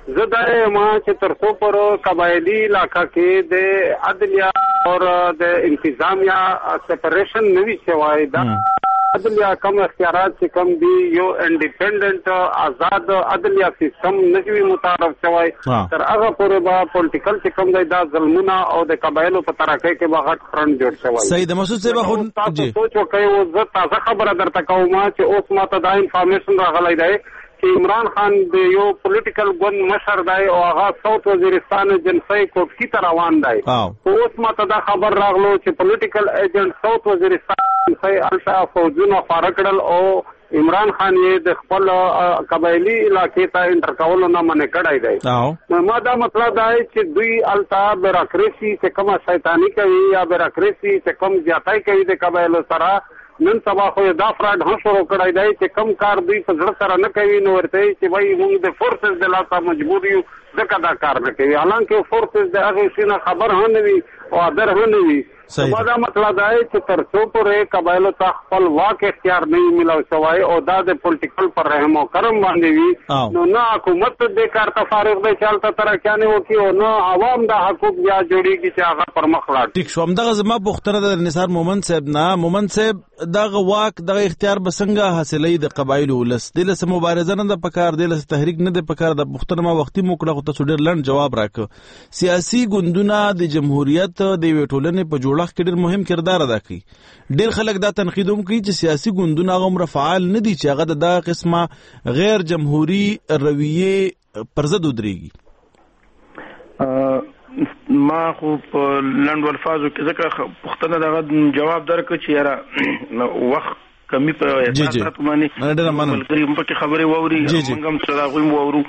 زه دا ما چې تر څو پر قبایلی علاقه کې د عدلیه او د انتظامیه سپریشن نوي شوی دا عدلیه کم اختیارات چې کم دي یو انډیپندنت آزاد عدلیه سیستم نوي متعارف شوی تر هغه پورې به پولیټیکل چې کم دی دا ظلمونه او د قبایلو په ترقۍ کې به غټ فرنټ جوړ شوی. سید مسعود صاحب خو تاسو سوچ وکړئ او زه تازه خبره درته کوم چې اوس ماته دا انفارمیشن راغلی دی چې عمران خان د یو پولیټیکل ګوند مشر دی او هغه ساوث وزیرستان جنسي کوټکی ته روان دی. اوس ماته دا خبر راغلو چې پولیټیکل ایجنټ ساوث وزیرستان جنسي الټا فوجونه فارغ کړل او عمران خان یې د خپل قبایلی علاقې ته انټر کولو نه منع کړی دی. ما دا مطلب دی چې دوی الټا بیروکراسي چې کومه شیطانی کوي یا بیروکراسي چې کوم زیاتای کوي د قبایلو سره نن سبا خو دا فراډ هم شروع کړی دی چې کم کار دوی په زړه سره نه کوي نو ورته چې وایي موږ د فورسز د لاسه مجبور یو ځکه دا کار نه کوي حالانکه فورسز د هغې شي نه خبر هم نه وي او ادر هم نه وي. ما دا مطلب دی چې تر څو پورې قبایلو ته خپل واک اختیار نه وي میلاو شوی او دا د پولیټیکل پر رحم او کرم باندې وي نو نه حکومت دې کار ته فارغ دی چې هلته ترقیانې وکړي او نه عوام دا حقوق بیا جوړېږي چې هغه پر مخ لاړ. ټیک شو. همدغه زما پوښتنه ده نثار مومند صاحب نه. مومند صاحب دغه واک دغه اختیار به څنګه حاصلوي د قبایلو ولس؟ دې له څه مبارزه نه ده پکار، دې له تحریک نه ده پکار. د پوښتنه ما وختي مو کړه خو تاسو ډېر لنډ جواب راکړ. سیاسي ګوندونه د جمهوریت د یوې ټولنې په جوړښت کې ډېر مهم کردار ادا کوي. ډېر خلک دا تنقید هم کوي چې سیاسي ګوندونه هغومره فعال نه دي چې هغه د دغه قسمه غیر جمهوري رویې پر ضد ودرېږي. ما خو په لنډو الفاظو کې ځکه پوښتنه دغه جواب درکړ چې یاره وخت کمی په احساسات باندې ملګري هم پکې خبرې واوري موږ هم سره هغوی هم واورو.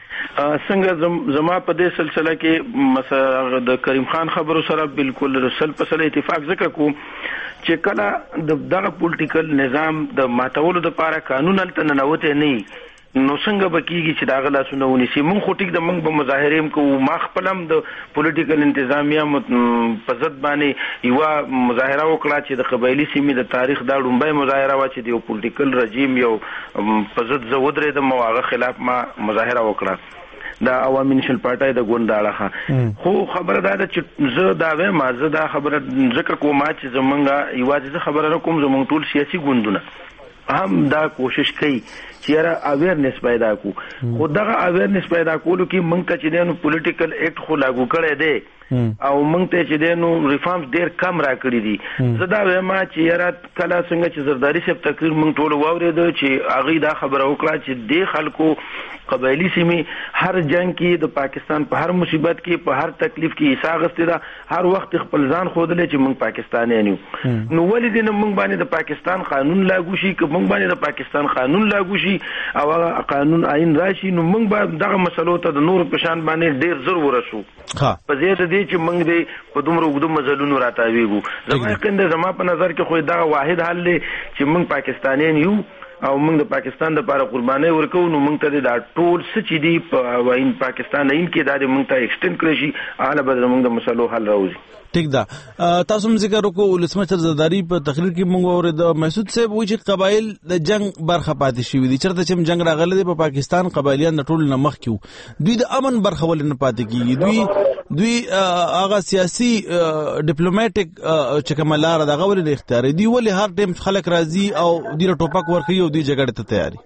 څنګه زما په دې سلسله کې مثلا د کریم خان خبرو سره بالکل سل په سل اتفاق ذکر کوم چې کله د دغه پولیټیکل نظام د ماتولو دپاره قانون هلته ننوتی نه وي نو څنګه به کېږي چې د هغه لاسونه ونیسي. مونږ خو ټیک د مونږ به مظاهرې هم کوو. ما خپل هم د پولیټیکل انتظامیه په ضد باندې یوه مظاهره وکړه چې د قبایلي سیمې د تاریخ دا لومبۍ مظاهره وه چې د یو پولیټیکل رژیم یو په ضد زه ودرېدم او هغه خلاف ما مظاهره وکړه د عوامي نیشنل پارټۍ د ګوند اړخه. خو خبره دا ده چې زه دا وایم زه دا خبره ځکه کوم چې زمونږ یوازې زه خبره نه کوم زمونږ ټول سیاسي ګوندونه هم دا کوشش کوي چې یاره اویرنس پیدا کو. خو دغه اویرنس پیدا کولو کې موږ ته چې دی نو پولیټیکل ایکټ خو لاګو کړی دی او موږ ته چې دی نو ریفارمز ډېر کم را کړي دي. زه دا وایم چې یاره کله څنګه چې زرداري صاحب تقریر موږ ټولو واورېده چې هغوی دا خبره وکړه چې دې خلکو قبایلي سیمې هر جنگ کې د پاکستان په هر مصیبت کې په هر تکلیف کې حصه اخیستې ده، هر وخت خپل ځان ښودلی چې موږ پاکستانیان یو. نو ولې دې نه موږ باندې د پاکستان قانون لاګو شي؟ که موږ باندې د پاکستان قانون لاګو شي او هغه قانون عین راشي نو موږ به دغه مسلو ته د نورو په شان باندې ډېر زر ورسو په ځای د دې چې موږ دې په دومره اوږدو مزلونو راتاویږو. زما یقین دی زما په نظر کې خو دغه واحد حل دی چې موږ پاکستانیان یو او موږ د پاکستان لپاره قربانۍ ورکوو. نو موږ ته دا ټول څه چې دي په عین پاکستان عین کې دا موږ ته ایکسټینډ کړی شي هغه به زموږ د مسلو حل راوځي. ٹھیک ده. تاسو هم ذکر وکړو ولسمشر زرداری په تقریر کې موږ اورېده مسعود صاحب وایي چې قبایل د جنگ برخه پاتې شوي دي. چېرته چې جنگ راغلی دی په پاکستان قبایلیان د ټولو نه مخکې وو. دوی د امن برخه ولې نه پاتې کېږي؟ دوی دوی هغه سیاسي ډیپلوماټیک چې کومه لاره ده هغه ولې نه اختیاروي؟ دوی ولې هر ټایم خلک راځي او دوی له ټوپک ورکوي او دوی جګړې ته تیاري؟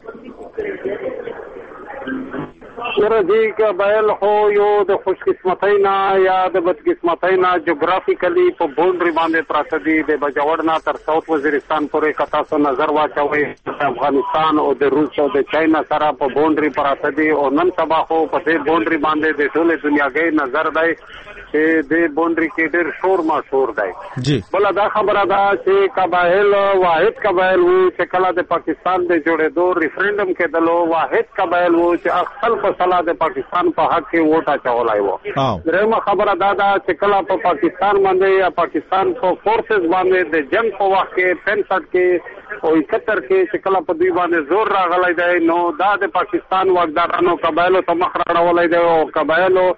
سره دې قبایل خو یو د خوش قسمتۍ نه یا د بد قسمتۍ نه جغرافیکلی په بونډري باندې پراته دي. د بجوړ نه تر ساوث وزیرستان پورې که تاسو نظر واچوئ د افغانستان او د روس او د چاینا سره په بونډري پراته دي او نن سبا خو په دې بونډري باندې د ټولې دنیاګۍ نظر دی چې د بونډري کې ډېر شور ماشور دی. بله دا خبره ده چې قبایل واحد قبایل وو چې کله د پاکستان د جوړېدو ریفرنډم کېدلو واحد قبایل وو چې خپل په صلاح د پاکستان په حق کې ووټ اچولی وو. درېیمه خبره دا ده چې کله په پاکستان باندې یا پاکستان په فورسز باندې د جنگ په وخت کې پینسټ کې او اکہتر کې چې کله په دوی باندې زور راغلی دی نو دا د پاکستان واکدارانو قبایلو ته مخ راړولی دی او قبایلو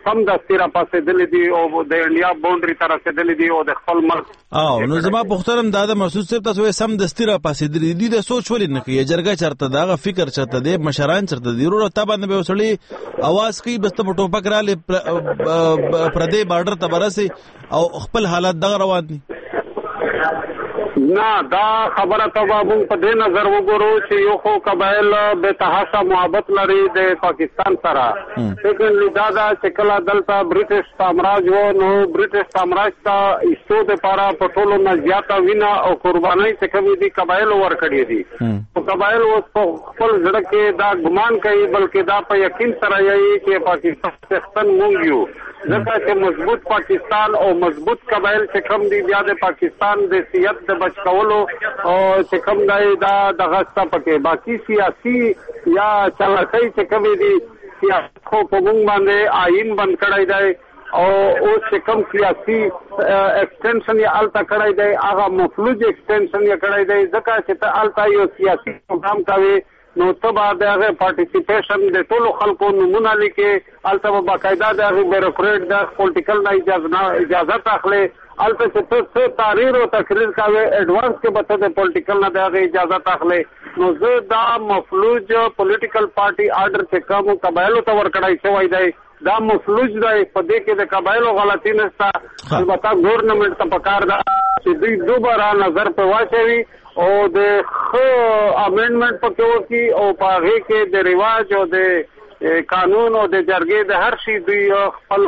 سم دستي را پاسېدلې دي او د انډیا باونډري ته رسېدلې دي او د خپل ملک او نو زما پوښتنه دا د محسوس صاحب تاسو سم دستي را پاسېدلې دي د سوچ ولې نه کوي جرګه چرته دا فکر چرته دی مشران چرته دی ورو ته باندې به وسړي आवाज کوي بس ته ټوپک را لې پردې بارډر ته برسي او خپل حالات دغه روان دي نه دا خبره ته موږ په دې نظر وګورو چې یو خو قبایل به تحاشا محبت لري د پاکستان سره لیکن دا دا چې کله دلته برټش سامراج وو نو برټش سامراج ته ایستو د پاره په ټولو نه زیاته وینا او قرباني چې کومې دي قبایل ورکړي دي او قبایل اوس په خپل ځړ کې دا ګمان کوي بلکې دا په یقین سره یې چې پاکستان څښتن مونږ یو ځکه چې مضبوط پاکستان او مضبوط قبایل چې کوم دي بیا د پاکستان د سیاست د بچ کولو او چې کوم دی دا دغه ستا پکې باقي سیاسي یا چلاکۍ چې کومې دي سیاست خو په موږ باندې آئین بند کړی دی او اوس چې کوم سیاسي ایکسټینشن یې هلته کړی دی هغه مفلوج ایکسټینشن یې کړی دی ځکه چې ته هلته یو سیاسي پروګرام کوې نو ته به د هغې پارټیسیپیشن د ټولو خلکو نومونه لیکې هلته به باقاعده د هغې بیروکریټ د پولیټیکل نه اجازت اخلې هلته چې ته څه تحریر او تقریر کوې ایډوانس کې به ته د پولیټیکل نه د هغې اجازت اخلې نو زه دا مفلوج پولیټیکل پارټي آرډر چې کوم قبایلو ته ورکړی شوی دی دا مفلوج دی په دې کې د قبایلو غلطي نشته البته ګورنمنټ ته پکار ده چې دوی دوباره نظر په واچوي او د خو امندمنت پکې وکړي او په هغې کې د رواج او د قانون او د جرګې د هر شي دوی خپل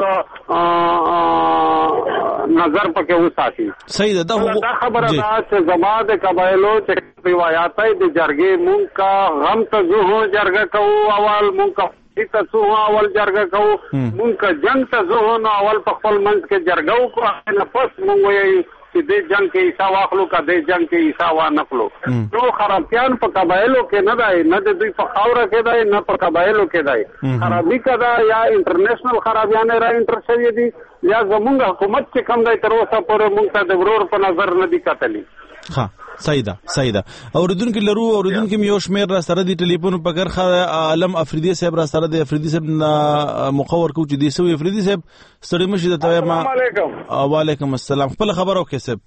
نظر پکې وساتي صحیح ده دا خبره ده چې زما د قبایلو چې روایات د جرګې مونږ کا غم ته زه جرګه کوو اول مونږ کا ته څو اول جرګه کوو مونږ کا جنگ ته زه نو اول په خپل منځ کې جرګه وکړو نه پس مونږ وایو چې دې جنگ کې حصہ واخلو کا دې جنگ کې حصہ وانخلو نو خرابیان په قبایلو کې نه دی نه د دوی په خاوره کې دی نه په قبایلو کې دی خرابي کدا یا انټرنیشنل خرابیان را انټر شوی دي یا زمونږ حکومت چې کم دی تر اوسه پورې مونږ ته د ورور په نظر نه دي کتلی ها صحیح ده صحیح ده اوریدونکو لرو اوریدونکو یو شمیر را سره دی ټلیفون په کرخه عالم افریدی صاحب را سره دی افریدی صاحب مخور کو چې دی سو افریدی صاحب ستړي مشه د توه ما علیکم وعلیکم السلام خپل خبرو کې صاحب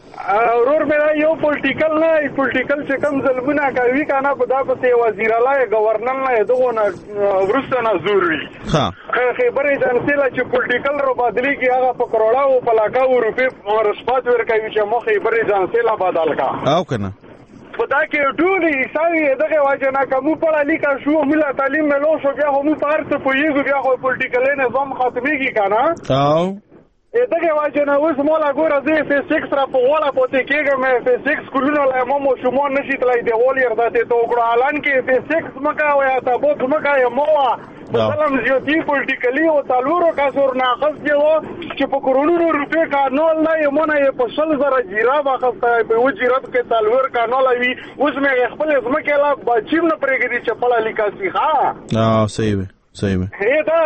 ورور مې یو پولیټیکل نه پولیټیکل چې کوم ظلمونه کوي کنه په دا پسې وزیر اعلی گورنر نه دغه نه ورسته نه ضروري ها خبرې ځانته لا چې پولیټیکل رو بدلی کی هغه په کروڑا او په لاکو روپې ورسپات ورکوي چې مخ خبرې ځانته لا بدل کا او کنه په دا کې ټول حسابي دغه واجه نه کوم په لیکا شو مله تعلیم ملو شو بیا هم پارت په یوه بیا خو پولیټیکل نظام ختميږي کنه او دغه واجه نه اوس مولا ګوره زه فیس سکس را په والا پوتې کېږم مې فیس سکس کولونه لا مو شومو نشي تلای دی ول ير دته تو ګړه اعلان کې فیس سکس مکا ویا تا بو مکا مو مثلا زیاتی پولیټیکلی او تالورو کا سور ناقص دی و چې په کورونو روپې قانون نه یمونه په شل زره جیرا واخسته په و جیرب کې تالور قانون لوي اوس مې خپل زمکه لا بچیم نه پرېږدي چې په لیکا سی ها اه صحیح صحیح هي دا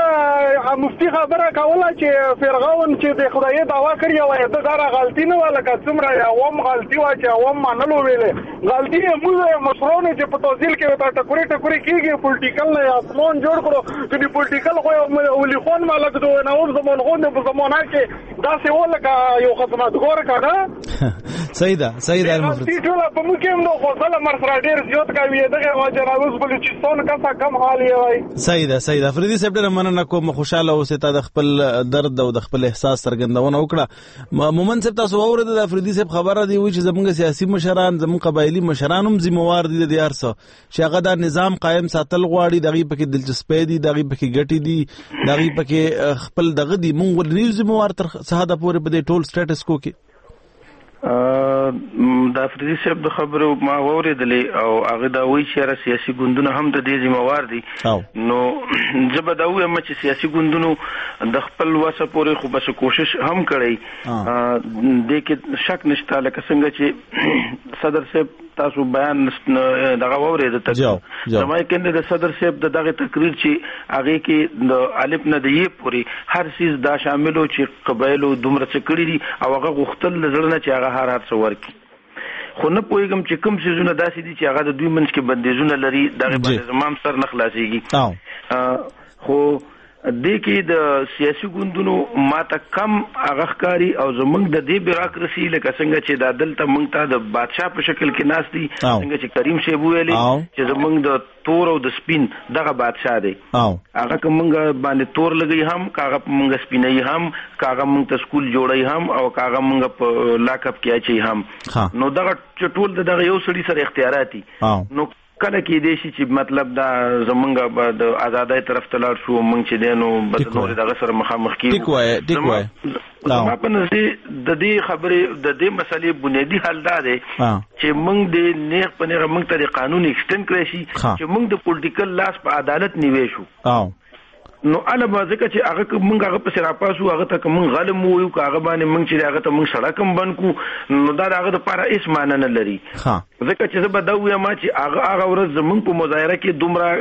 دا مفتي خبره کوله چې فرعون چې د خدای دعوا کړی و دا دا غلطي نه ولا که څومره عوام غلطي وا چې عوام منلو ویلې غلطي موږ مشرونه چې په توزیل کې وتا ټکوري ټکوري کیږي پولیټیکل نه اسمان جوړ کړو چې پولیټیکل خو ولي خون مالک دوه نو زمون خو په زمونه کې دا څه ولکه یو خدمت ګور کړه صحیح ده صحیح ده مفرد ټول په موږ هم نو خو ځله مر سره ډیر زیات کوي دغه واجب اوس بلوچستان کا کم حال یې وای صحیح ده صحیح ده افریدي صاحب ډېر مننه کوم خوشاله اوسه تا د خپل درد او د خپل احساس څرګندونه وکړه مومن صاحب تاسو اورید د افریدي صاحب خبره دی چې زموږ سیاسي مشران زموږ قبایلی مشران هم ذمہوار دي د یار څه چې هغه د نظام قائم ساتل غواړي دغه پکې دلچسپي دي دغه پکې ګټي دي دغه پکې خپل دغه دي مونږ ولې ذمہوار تر ساده پورې په دې ټول سټیټس کو کې د افریدي صاحب د خبرو ما اوریدلې او هغه دا وایي چې را سیاسي ګوندونه هم د دې ذمہوار دي نو زه دا وایم چې سیاسي ګوندونو د خپل وسه پورې خو بس کوشش هم کړی د کې شک نشته لکه څنګه چې صدر صاحب تاسو بیان دغه اورید ته زما کې د صدر صاحب دغه تقریر چې هغه کې د الف نه د یې پوری هر چیز دا شاملو چې قبایلو دومره څه کړی دي او هغه غوښتل لزړنه چې هغه هر هر څه ورکی خو نه پوهیږم چې کوم سيزونه داسې دي چې هغه د دوی منځ کې بندیزونه لري دغه باندې زمام سر نه خلاصيږي خو د کې د سیاسي ګوندونو ماته کم اغخکاری او زمنګ د دې بیروکراسي لکه څنګه چې د دلته مونږ ته د بادشاه په شکل کې ناشتي څنګه چې کریم شیب ویلي چې زمنګ د تور او د سپین دغه بادشاه دی هغه کومنګ باندې تور لګي هم کاغه مونږ سپینې هم کاغه مونږ ته سکول جوړي هم او کاغه مونږ په لاکپ کې اچي هم نو دغه ټول دغه یو سړي سره اختیاراتي نو کله کې دې شي چې مطلب دا زمونږ د آزادۍ طرف ته لاړ شو مونږ چې دینو بدنور دغه سره مخامخ کیږو ټیک وای ټیک وای نو په نزدې د دې خبرې د دې مسلې بنیادی حل دا دی چې مونږ د نیغ په نیغه مونږ ته د قانون ایکسټند کړی شي چې مونږ د پولیټیکل لاس په عدالت نیوي شو نو علامه ځکه چې هغه مونږ هغه په سره پاسو هغه ته کوم غلم وو هغه باندې مونږ چې هغه ته مونږ سړکم بنکو نو دا هغه د لپاره هیڅ معنی نه لري ها ځکه چې زه به دا وایم چې هغه هغه ورځ زمونږ په مظاهره کې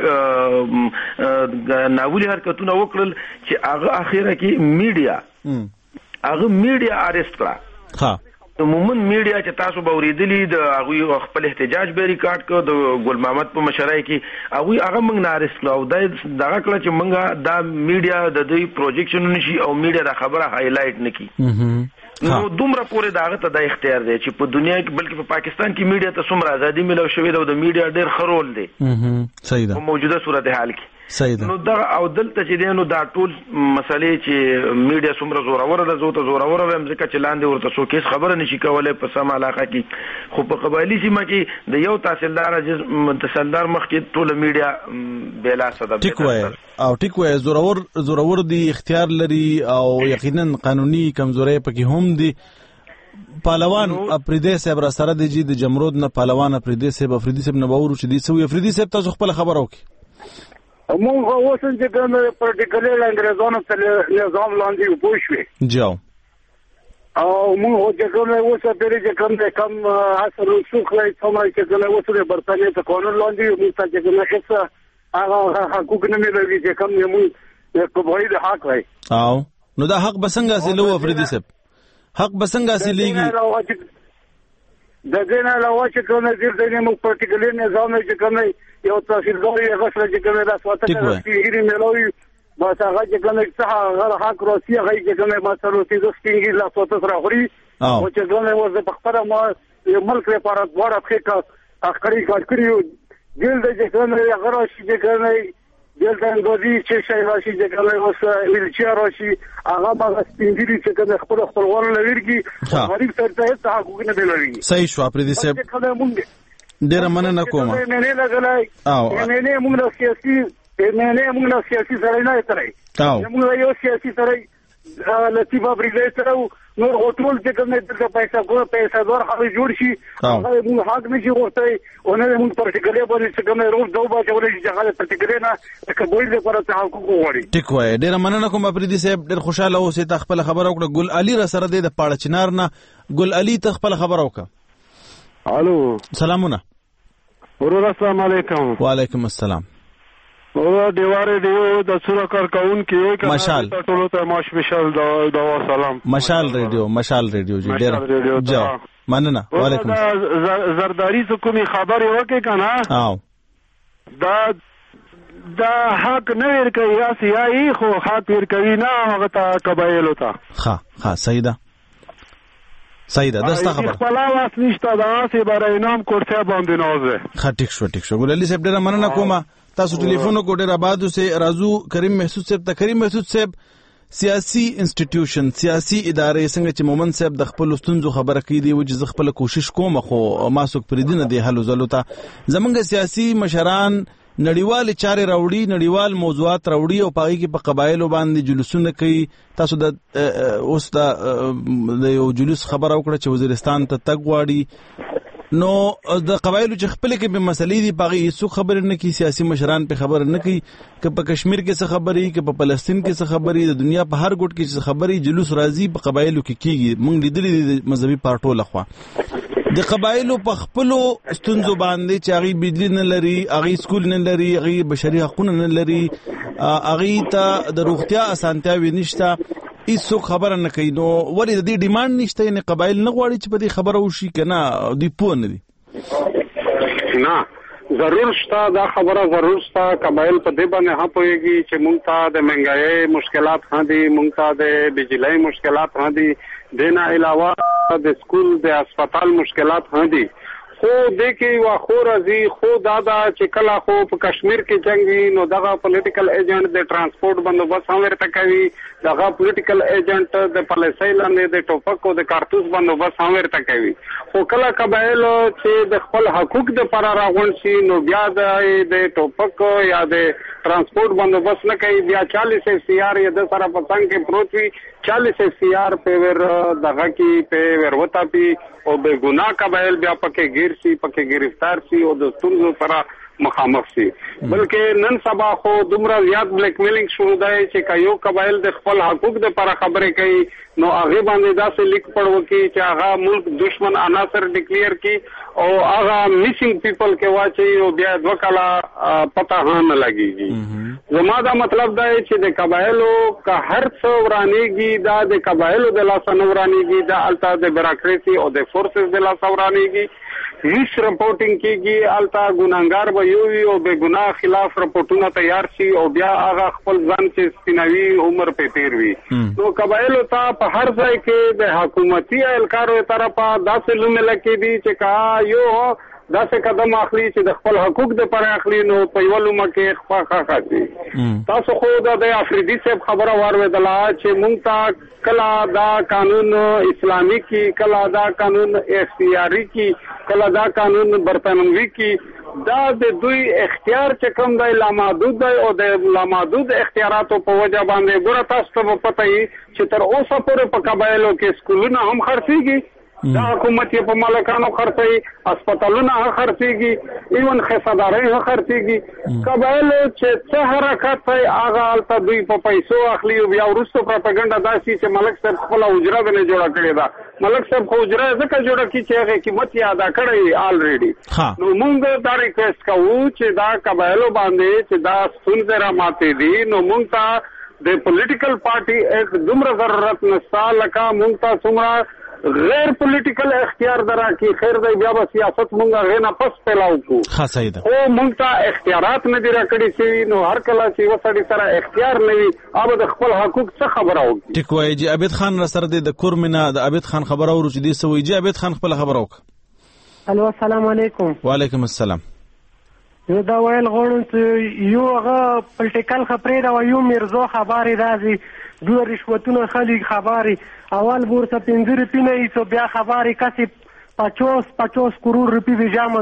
دومره ناولي حرکتونه وکړل چې هغه اخیره کې میډیا هغه میډیا اریسټ کړه ها د مومن میډیا چې تاسو به اوریدلی د هغه خپل احتجاج به ریکارډ کړ د ګل محمد په مشرۍ کې هغه هغه موږ نارس کړو د دغه کله چې موږ دا میډیا د دوی پروجیکشن نشي او میډیا د خبره هایلایټ نکي نو دومره پورې داغه ته د اختیار دی چې په دنیا کې بلکې په پاکستان کې میډیا ته څومره ازادي ملو شوې ده او د میډیا ډېر خرول دی صحیح ده په موجوده صورتحال کې صحیح ده نو دا او دلته چې دی نو دا ټول مسلې چې میډیا څومره زورور ده زه ته زورور وایم ځکه چې لاندې ورته څوک هیڅ خبره نشي کولای په سم علاقه کې خو په قبایلی سیمه کې د یو تحصیلدار تحصیلدار مخ کې ټول میډیا بلا صدا ټیک وای او ټیک وای زورور زورور دی اختیار لري او یقینا قانوني کمزوري پکې هم دي پهلوان افریدی صاحب را سره دی د جمرود نه پهلوان افریدی صاحب افریدی صاحب نه باور چې دی سوی افریدی صاحب تاسو خپل خبر وکړي مونږ اوسن چې کوم پرټیکولر انګریزانو ته نظام لاندې وپوښوي جاو او مونږ چې کوم اوسه پرې چې کوم کم اثر وسوخلای څومره چې کوم اوسه برتانیې ته قانون لاندې موږ ته چې کوم څه هغه حقوق نه ملوي چې کوم موږ په وای د حق وای او نو دا حق بسنګ اصلو افریدی صاحب حق بسنګ اصليږي د دې نه علاوه چې کوم دې موږ پرټیکولر نظام چې کوم یو تحصیلدار یې غوښتل چې کومه د سواتته سپینګری ملوي بس هغه چې کومه څه هغه حق روسي هغه چې کومه مسلو چې د سپینګری لا سواتته سره خوري او چې کومه وځه په خبره ما ملک لپاره ډوړه فکر اخري کار کړیو جلد چې کومه هغه راشي چې کومه جلد انګوزي چې شي راشي چې کومه اوس ویلچیر راشي هغه ما سپینګری چې کومه خپل خپلوان لويږي غریب سره ته حقوق نه دی صحیح شو پردي صاحب ډیره مننه کوم مې نه لګلای او مې نه موږ له سیاسي مې نه موږ له سیاسي سره نه ترې او موږ یو سیاسي سره لطیفه بریګ سره نو ټول چې کوم د پیسې کو پیسې دور هغه جوړ شي هغه موږ حق نشي ورته او نه موږ پرټیکولر باندې چې کوم روز دوه باندې ولې چې هغه پرټیکولر نه کبوی د پرته حقوق وړي ټیک وای ډیره مننه کوم پردي صاحب ډیر خوشاله اوسې ته خپل خبر وکړه ګل علي را سره د پاړه چنار نه ګل علي ته خپل خبر وکړه الو سلامونه ورور السلام علیکم وعلیکم السلام ورور دیواره دیو د سورا کار کون کې کنه مشال ټولو ته ماش مشال دا سلام مشال ریډیو مشال ریډیو جی ډیر جا مننه وعلیکم زرداری څه کومي خبر وکي کنه او دا دا حق نه ور کوي یا سیاي خو حق ور کوي نه هغه ته قبایل وتا ها ها صحیح ده صحیح ده دستا خبر خپل واس نشته دا سه برای نام کوټه باندې نوزه خټیک شو ټیک شو ګل علي صاحب ډیر مننه کومه تاسو ټلیفون کو ډیر آبادو سه رازو کریم محسود صاحب ته کریم محسود صاحب سیاسي انسټیټیوشن سیاسي ادارې څنګه چې مومن صاحب د خپل ستونزو خبره کوي دی چې ز خپل کوشش کوم خو ما څوک پریدنه دی حل زلو ته زمونږ سیاسي مشران نړیوال چارې راوړي نړیوال موضوعات راوړي او پای کې په قبایلو باندې جلوسونه کوي تاسو د اوس د یو جلوس خبر او کړ چې وزیرستان ته تګ واړي نو د قبایلو چې خپل کې به مسلې دي پاغي هیڅ خبر نه کوي سیاسي مشران په خبر نه کوي چې په کشمیر کې څه خبري کې په فلسطین کې څه خبري د دنیا په هر ګوټ کې څه خبري جلوس راځي په قبایلو کې کیږي مونږ لیدلې د مذهبي پارټو لخوا د قبایلو په خپلو ستونزو باندې چې هغه بجلی نه لري هغه سکول نه لري هغه بشري حقوق نه لري هغه ته د روغتیا اسانتیاوي نشته هیڅ خبره نه کوي نو ولې د دې ډیماند نشته یعنی قبایل نه غواړي چې په دې خبره وشي کنه دی پوه نه دي نه ضرور شته دا خبره ضرور شته قبایل په دې باندې هم پوهیږي چې مونږ ته د مهنګای مشکلات هم دي مونږ ته د بجلی مشکلات هم دي دینه علاوه د سکول د هسپتال مشکلات هم دي خو د کې وا خو راځي خو دا دا چې کله خو په کشمیر کې جنگ وي نو دغه پولیټیکل ایجنټ د ترانسپورت بندوبست هم ورته کوي دغه پولیټیکل ایجنټ د پالیسۍ لاندې د ټوپک او د کارتوس بندوبست هم ورته کوي خو کله قبایل چې د خپل حقوق د پر راغون شي نو بیا د ټوپک یا د ترانسپورت بندوبست نه کوي بیا چالیس اف سی آر یا د سره پسنګ کې پروت وي چالیس اف سی آر په ور دغه کې په ور وتا پی او به ګناه قبایل بیا پکې گیر شي پکې گرفتار شي او د ستونزو سره مخامخ شي بلکې نن سبا خو دومره زیات بلیک میلینګ شروع دی چې کایو قبایل د خپل حقوق د پر خبرې کوي نو هغه باندې داسې لیک پړو کې چې هغه ملک دشمن عناصر ډیکلیئر کی او هغه میسینګ پیپل کې واچي او بیا دوه کاله پته نه لګيږي زما دا مطلب دا چې د قبایلو کا هر څو ورانېږي دا د قبایلو د لاسه نه ورانېږي دا الته د بیروکراسي او د فورسز د لاسه ورانېږي هیڅ رپورټینګ کیږي الته ګناګار به یو وي او به ګناه خلاف رپورټونه تیار شي او بیا هغه خپل ځان چې سپینوي عمر په تیر وي نو قبایلو ته په هر ځای کې د حکومتي اهلکارو طرفه داسې لومه لکې دي چې کا یو داسې قدم اخلي چې د خپل حقوق د پر اخلي نو په یو لومه کې خفا خاطي تاسو خو د افریدي صاحب خبره وارویدله چې مونږ ته کله دا قانون اسلامي کی کله دا قانون اختیاري کی کله دا قانون برطانوي کی دا د دوی اختیار چې کوم دی لامحدود دی او د لامحدود اختیاراتو په وجه باندې ګوره تاسو ته پته وي چې تر اوسه پورې په قبایلو کې سکولونه هم خرڅېږي دا حکومت یې په مالکانو خرڅوي هسپتالونه هم خرڅېږي ایون خیسادارۍ هم خرڅېږي قبایلو چې څه حرکت کوي هغه هلته دوی په پیسو اخلي او بیا وروسته پروپاګنډه داسې چې ملک صاحب خپله حجره به نه جوړه کړې ده ملک صاحب خو حجره ځکه جوړه کړي چې هغې قیمت یې ادا کړی آلریډي نو موږ دا ریکویسټ کوو چې دا قبایلو باندې چې دا ستونزې راماتې دي نو موږ ته د پولیټیکل پارټي دومره ضرورت نشته لکه موږ ته څومره غیر پولیټیکل اختیار درا کی خیر دی بیا به سیاست مونږه غینا پس پیلاو کو ها صحیح ده او مونږ ته اختیارات نه دی راکړي چې نو هر کله چې وسړي سره اختیار نه وي اوب د خپل حقوق څخه خبره وکړي ټیک وایي جی عبید خان را سره د کورمنه د عبید خان خبره ورو چې دی سوي جی عبید خان خپل خبره وکړه الو السلام علیکم وعلیکم السلام یو دا ویل غواړم چې یو هغه پولیټیکل خبرې دا یو میرزو خبرې راځي دوه رشوتونه خلی خبرې اول بورسه پنځه روپۍ نه ایسو بیا خبرې کسې پچوس پچوس کروڑ روپۍ به جمع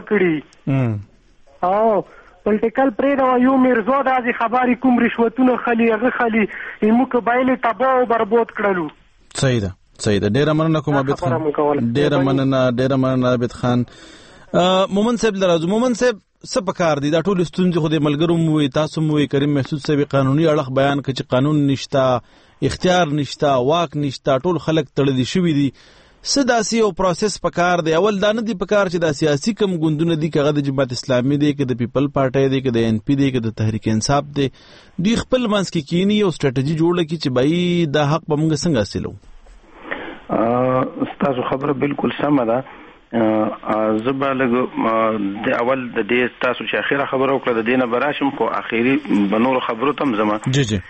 کړي او پولیټیکل پرې یو میرزو داسې خبرې کوم رشوتونه خلی هغه خلی موږ قبایلې تباه او برباد کړلو صحیح ده صحیح ده ډېره مننه کوم عبید خان ډېره مننه ډېره مننه عبید خان مومن صاحب لراځو مومن صاحب څه پکار دي دا ټول ستونزې خو د ملګرو مو وي تاسو مو وي کریم محسود صاحب قانوني اړخ بیان کړي چې قانون نشته اختیار نشته واک نشته ټول خلک تړلي شوي دي څه داسې یو پروسس پکار دی اول دا نه دی پکار چې دا سیاسي کم ګوندونه دي که هغه د جماعت اسلامي دی که د پیپل پارټۍ دی که د این پی دی که د تحریک انصاف دی دوی خپل منځ کې کینی یو سټراټیجي جوړه کړي چې بای دا حق به موږ څنګه حاصلو ستاسو خبره بالکل سمه ده زبا لګ د اول د دې تاسو چې اخیره خبره وکړه د دینه براشم خو اخیری بنور خبرو تم زما جی جی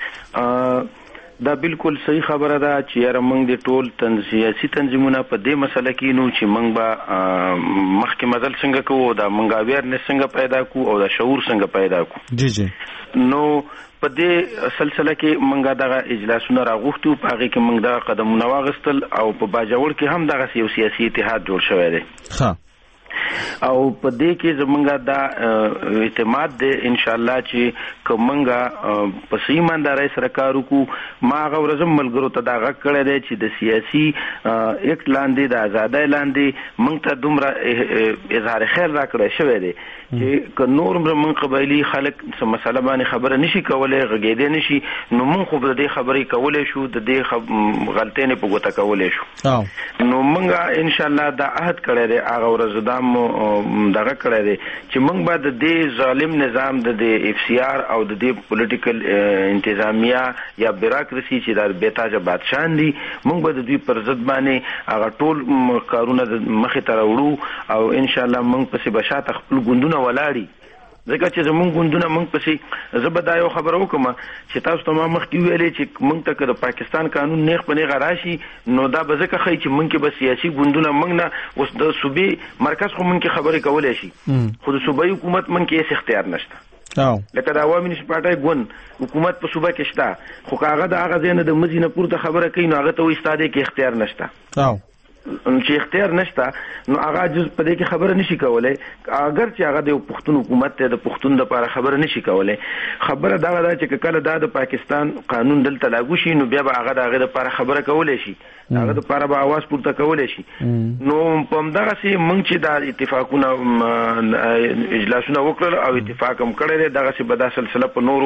دا بالکل صحیح خبره ده چې یاره موږ د ټول سیاسي تنظیمونه په دې مسله کې نو چې موږ به مخکې مزل څنګه کوو دا موږ اویرنس څنګه پیدا کوو او دا شعور څنګه پیدا کوو جی جی نو په دې سلسله کې موږ دغه اجلاسونه راغوښتو په هغه کې موږ دغه قدمونه واغستل او په باجوړ کې هم دغه یو سیاسي اتحاد جوړ شوی دی ها او په دې کې زمونږ دا اعتماد دی ان شاء الله چې کومنګ په سیمانداري سره کار وکړو ما هغه ورځم ملګرو ته دا غږ کړی دی چې د سیاسي اکټ لاندې د ازادۍ لاندې موږ ته دومره اظهار خیر راکړی شوی دی چې که نور موږ قبایلي خلک څه مسله باندې خبره نشي کولی غږېدی نشي نو موږ خو د دې خبرې کولی شو د دې غلطۍ نه په ګوته کولی شو نو موږ ان شاء الله دا عهد کړی دی هغه ورځ دا مو دغه کړی دی چې موږ به د دې ظالم نظام د دې اف سی آر او د دې پولیټیکل انتظامیه یا بیروکراسي چې د بېتاجه بادشاهان دي موږ به د دوی پر ضد باندې هغه ټول کارونه مخې ته راوړو او ان شاء الله موږ پسې به شاته خپل ګوندونه ولاړي ځکه چې زمونږ ګوندونه موږ پسې زه به دا یو خبره وکړم چې تاسو ته ما مخکې ویلې چې موږ ته که د پاکستان قانون نیغ په نیغه راشي نو دا به ځکه ښایي چې موږ کې به سیاسي ګوندونه موږ نه اوس د صوبې مرکز خو موږ کې خبرې کولی شي خو د صوبایي حکومت موږ کې هېڅ اختیار نشته لکه د عوامي نسباتي ګوند حکومت په صوبه کې شته خو که هغه د هغه ځای نه د مزي نه پورته خبره کوي نو هغه ته وایي ستا دې کې اختیار نشته چې اختیار نشته نو هغه جز په دې کې خبره نشي کولای اگر چې هغه د پښتون حکومت ته د پښتون لپاره خبره نشي کولای خبره دا ده چې کله دا د پاکستان قانون دلته لاګو شي نو بیا به هغه د هغه لپاره خبره کولای شي هغه لپاره به आवाज پورته کولای شي نو په همدغه سي موږ چې دا اتفاقونه اجلاسونه وکړل او اتفاق هم کړی دغه سي به دا سلسله په نورو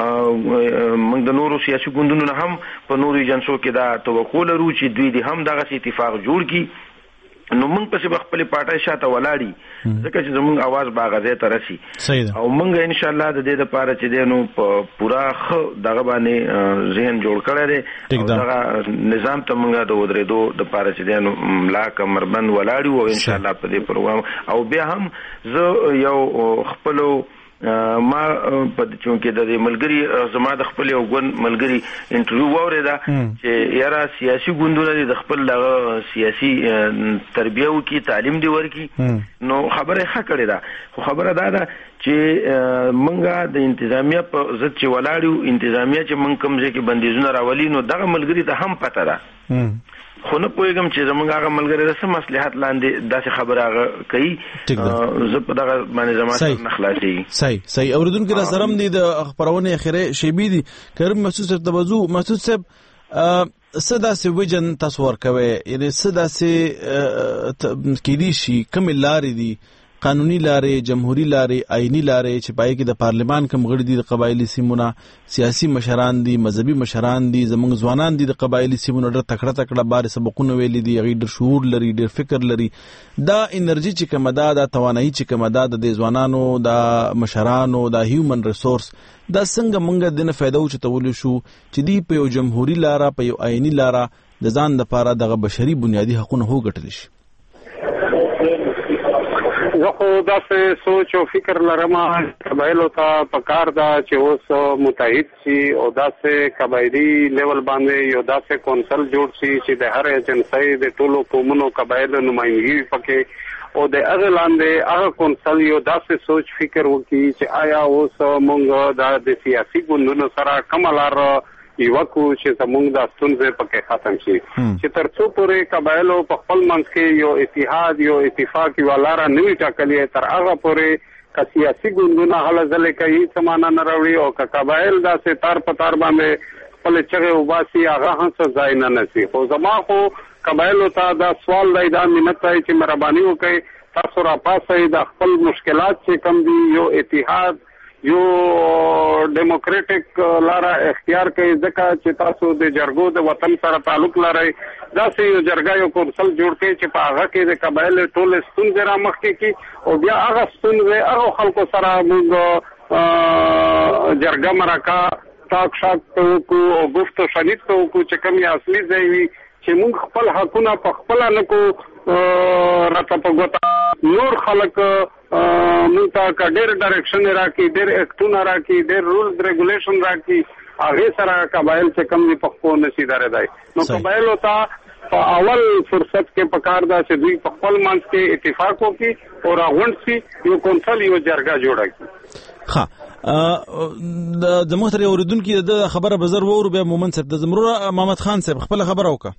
موږ د نورو سیاسي ګوندونو نه هم په نورو ایجنسو کې دا توقع لرو چې دوی دې هم دغه سي اتفاق جوړ کی نو موږ پسې خپل پارټای شاته ولاړی ځکه چې زموږ आवाज باغځه ته رسی او موږ ان شاء الله د دې لپاره چې دینو په پورا خ دغه باندې ذهن جوړ کړی دی او دغه نظام ته موږ د ودرېدو د لپاره چې دینو ملا کمربند ولاړو او ان شاء الله په دې پروګرام او بیا هم زه یو خپل ما په چونکې د ملګری زما د خپل یو ګوند ملګری انټرویو واوریدا چې یاره سیاسي ګوندونه د خپل سیاسي تربیه او کی تعلیم دی ورکی نو خبره ښه کړې ده خو خبره دا ده چې منګه د انتظامیه په ضد چې ولاړو انتظامیه چې من کوم ځای کې بندیزونه راولي نو دغه ملګری ته هم پته ده خو نه پوهېږم چې زموږ هغه ملګری د څه مصلحت لاندې داسې خبره هغه کوي زه په دغه باندې زما سره نه خلاصېږي صحیح صحیح اورېدونکي را سره هم دي د خپرونې اخرې شیبې دي کریم مسعود صاحب ته وځو مسعود صاحب څه داسې ویژن تاسو ورکوئ یعنې څه داسې کیدی شي کومې لارې دي قانوني لارې جمهوریت لارې آئینی لارې چې پای کې د پارلمان کوم غړي دي د قبایلی سیمونه سیاسي مشران دي مذهبي مشران دي زموږ ځوانان دي د قبایلی سیمونو ډېر تکړه تکړه بارې سبقونه ویلي دي هغوی ډېر شعور لري ډېر فکر لري دا انرژي چې کومه ده دا توانایي چې کومه ده د دې ځوانانو د مشرانو د هیومن ریسورس دا څنګه موږ د نه فایده وچتولی شو چې دوی په یو جمهوري لاره په یو آئیني لاره د ځان لپاره دغه بشري بنیادي حقونه وګټلی شي زه خو داسې سوچ او فکر لرم قبایلو ته پکار ده چې اوس متحد شي او داسې قبایلي لیول باندې یو داسې کونسل جوړ شي چې د هر ایجنسۍ د ټولو قومونو قبایلو نمایندګي پکې او د هغه لاندې هغه کونسل یو داسې سوچ فکر وکړي چې آیا اوس موږ د سیاسي ګوندونو سره کومه لار یو کو چې زموږ د ستونزې پکې ختم شي چې تر څو پورې قبایلو په خپل منځ کې یو اتحاد یو اتفاق یو لاره نه وي ټاکلې تر هغه پورې که سیاسي ګوندونه هله ځلې کوي څه معنا نه راوړي او که قبایل داسې تار په تار باندې خپل چغې وباسي هغه هم څه ځای نه نسي خو زما خو قبایلو ته دا سوال دی دا منت دی چې مهرباني وکړئ تاسو راپاسئ د خپل مشکلات چې کوم دي یو اتحاد یو ډیموکراټک لاره اختیار کوي ځکه چې تاسو د جرګو د وطن سره تعلق لرئ داسې یو جرګه یو کونسل جوړ کړئ چې په هغه کې د قبایلو ټولې ستونزې رامخکې کړي او بیا هغه ستونزې هغو خلکو سره موږ جرګه مرکه تاک شاک ته وکړو او گفت و شنید ته وکړو چې کوم یې اصلي ځای وي چې موږ خپل حقونه په خپله نه کړو راته په ګوته نور خلک موږ ته که ډېر ډایرکشن راکړي ډېر اکټونه راکړي ډېر رولز ریګولیشن راکړي هغې سره قبایل چې کوم دي په خپلو نشي درېدی نو قبایلو ته په اول فرصت کې پکار ده چې دوی په خپل منځ کې اتفاق وکړي او راغونډ شي یو کونسل یو جرګه جوړه کړي ښه د محترم اورېدونکي د خبره به زر واورو بیا مومن صاحب د زمرور محمد خان صاحب خپله خبره وکړه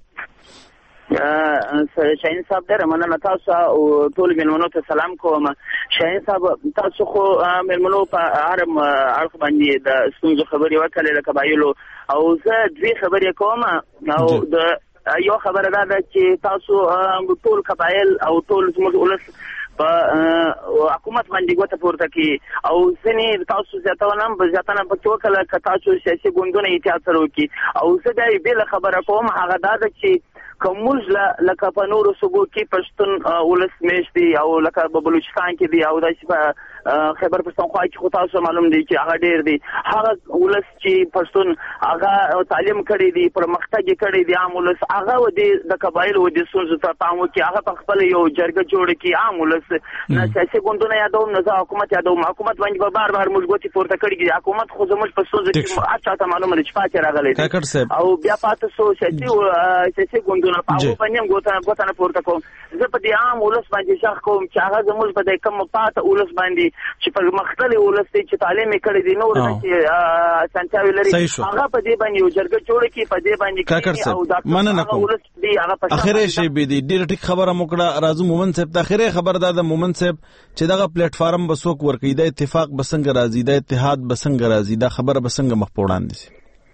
شاهین صاحب ډېره مننه تاسو او ټولو مېلمنو ته سلام کوم شاهین صاحب تاسو خو مېلمنو په هر اړخ باندې د ستونزو خبرې وکړې د قبایلو او زه دوې خبرې کوم او د یو خبره دا ده چې تاسو ټول قبایل او ټول زموږ ولس په حکومت باندې ګوته پورته کړي او ځینې تاسو زیاتونه هم زیاتونه پکې وکړله که تاسو سیاسي ګوندونه اتحاد سره وکړي او زه بیا یې بېله خبره کوم هغه دا ده چې کومز لکه په نورو صوبو کې پښتون ولس میشتي او لکه په بلوچستان کې دی او داسې په خیبر پښتونخوا کې خو تاسو معلوم دی چې هغه ډیر دی هغه ولس چې پښتون هغه تعلیم کړی دی پرمختګ کړی دی عام ولس هغه د قبایلو د ستونزو ته پام وکړي هغه په خپل یو جرګه جوړ کړي عام ولس نه سیاسي ګوندونه یادوم نه حکومت یادوم حکومت باندې به بار بار موږ ګوتې پورته کړي دي حکومت خو زموږ په ستونزو کې اچھا معلومه ده چې پاتې راغلی دی او بیا پاتې سو سیاسي سیاسي ګوندونه په هغو باندې هم ګوته نه پورته کوم زه په دې عام ولس باندې شخ کوم چې هغه زموږ په دې کم پاته ولس باندې چې په مختلف ولس دی چې تعلیم یې کړی دی نور چې سنتاوي لري هغه په دې باندې یو جرګه جوړ کړي په دې باندې او دا مننه کوم اخیری شی به دې ډېر ټیک خبره موکړه راځو مومن صاحب ته اخیری خبر دا د مومن صاحب چې دغه پلیټ فارم بسوک ورکړي د اتفاق بسنګ راځي د اتحاد بسنګ راځي دا خبره بسنګ مخ پوړان دي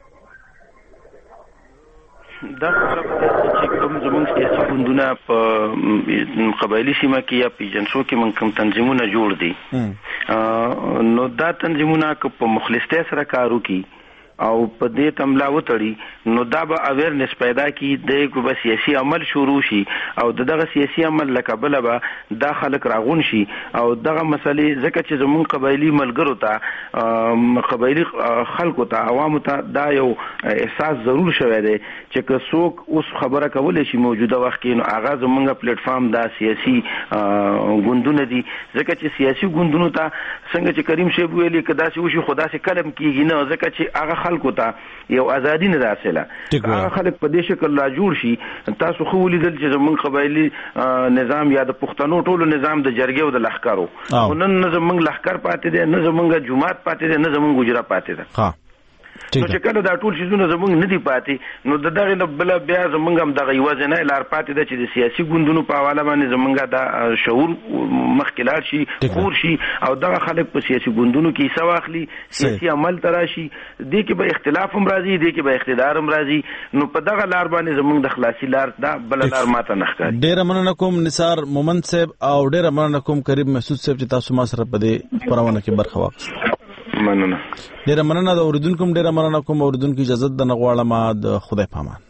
دا چې کوم زموږ سیاسي ګوندونه په قبایلي سیمه کې یا پیجنسو کې من کوم تنظیمونه جوړ دي نو دا تنظیمونه که په مخلصتیا سره کار وکړي او په دې تملا وتړي نو دا به اویرنس پیدا کی د کو به سیاسي عمل شروع شي او دغه سیاسي عمل لکبل به دا خلک راغون شي او دغه مسلې ځکه چې زمون قبایلی ملګرو ته قبایلی خلکو ته عوامو ته دا یو احساس ضرور شوی دی چې که څوک اوس خبره کولای شي موجوده وخت کې نو هغه زمونږ پلیټ فارم دا سیاسي ګوندونه دي ځکه چې سیاسي ګوندونو ته څنګه چې کریم شیب ویلي کدا چې وشي خدا سي کلم کیږي نه ځکه چې هغه خلکو ته یو ازادي نه حاصله هغه خلک په دې شکل لا جوړ شي تاسو خو ولیدل چې زمونږ قبایلی نظام یا د پښتنو ټولو نظام د جرګې او د لښکرو نن نه زمونږ لښکر پاتې دی نه زمونږ جماعت پاتې دی نه زمونږ ګجرا پاتې دی نو چې کله دا ټول شیزونه زمونږ نه دي پاتې نو د دغه بل بیا زمونږ هم دغه یوازې نه لار پاتې ده چې د سیاسي ګوندونو په حواله باندې زمونږ دا شعور مخکې لاړ شي خور شي او دغه خلک په سیاسي ګوندونو کې حصه واخلي سیاسي عمل ته راشي دې کې به اختلاف هم راځي دې کې به اقتدار هم راځي نو په دغه لار باندې زمونږ د خلاصي لار دا بل لار ماته نه ښکاري. ډېره مننه کوم نثار مومن صاحب او ډېره مننه کوم کریم مسعود صاحب چې تاسو ما سره په دې خبرونه کې برخه واخیسته. مننه ډیره مننه د اوریدونکو ډیره مننه کوم اوریدونکو اجازه د نغواړم د خدای پامان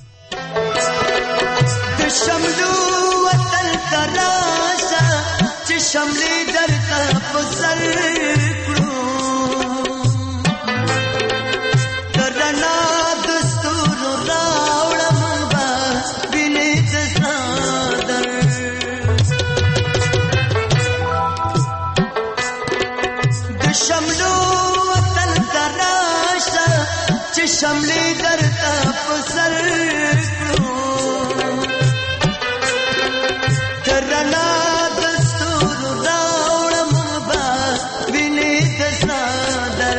د شملو وطن تراشا چې شملې درته په سر کړو درنا دستور راوړم با وینې ته صادر د شملو شملې درته په سر کړو ترنا دستور راوړم با وینې ته صادر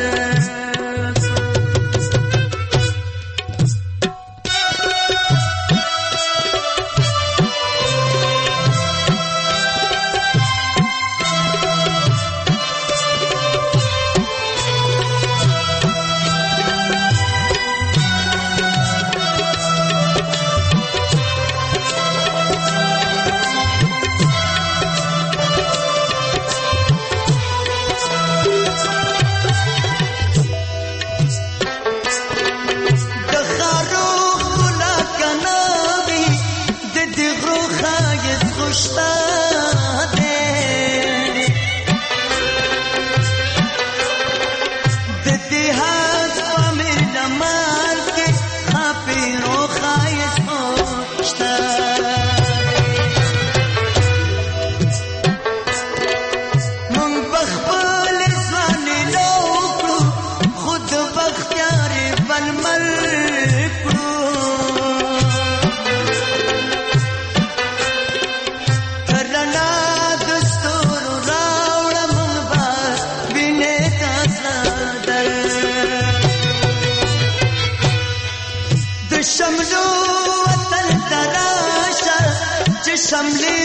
شملې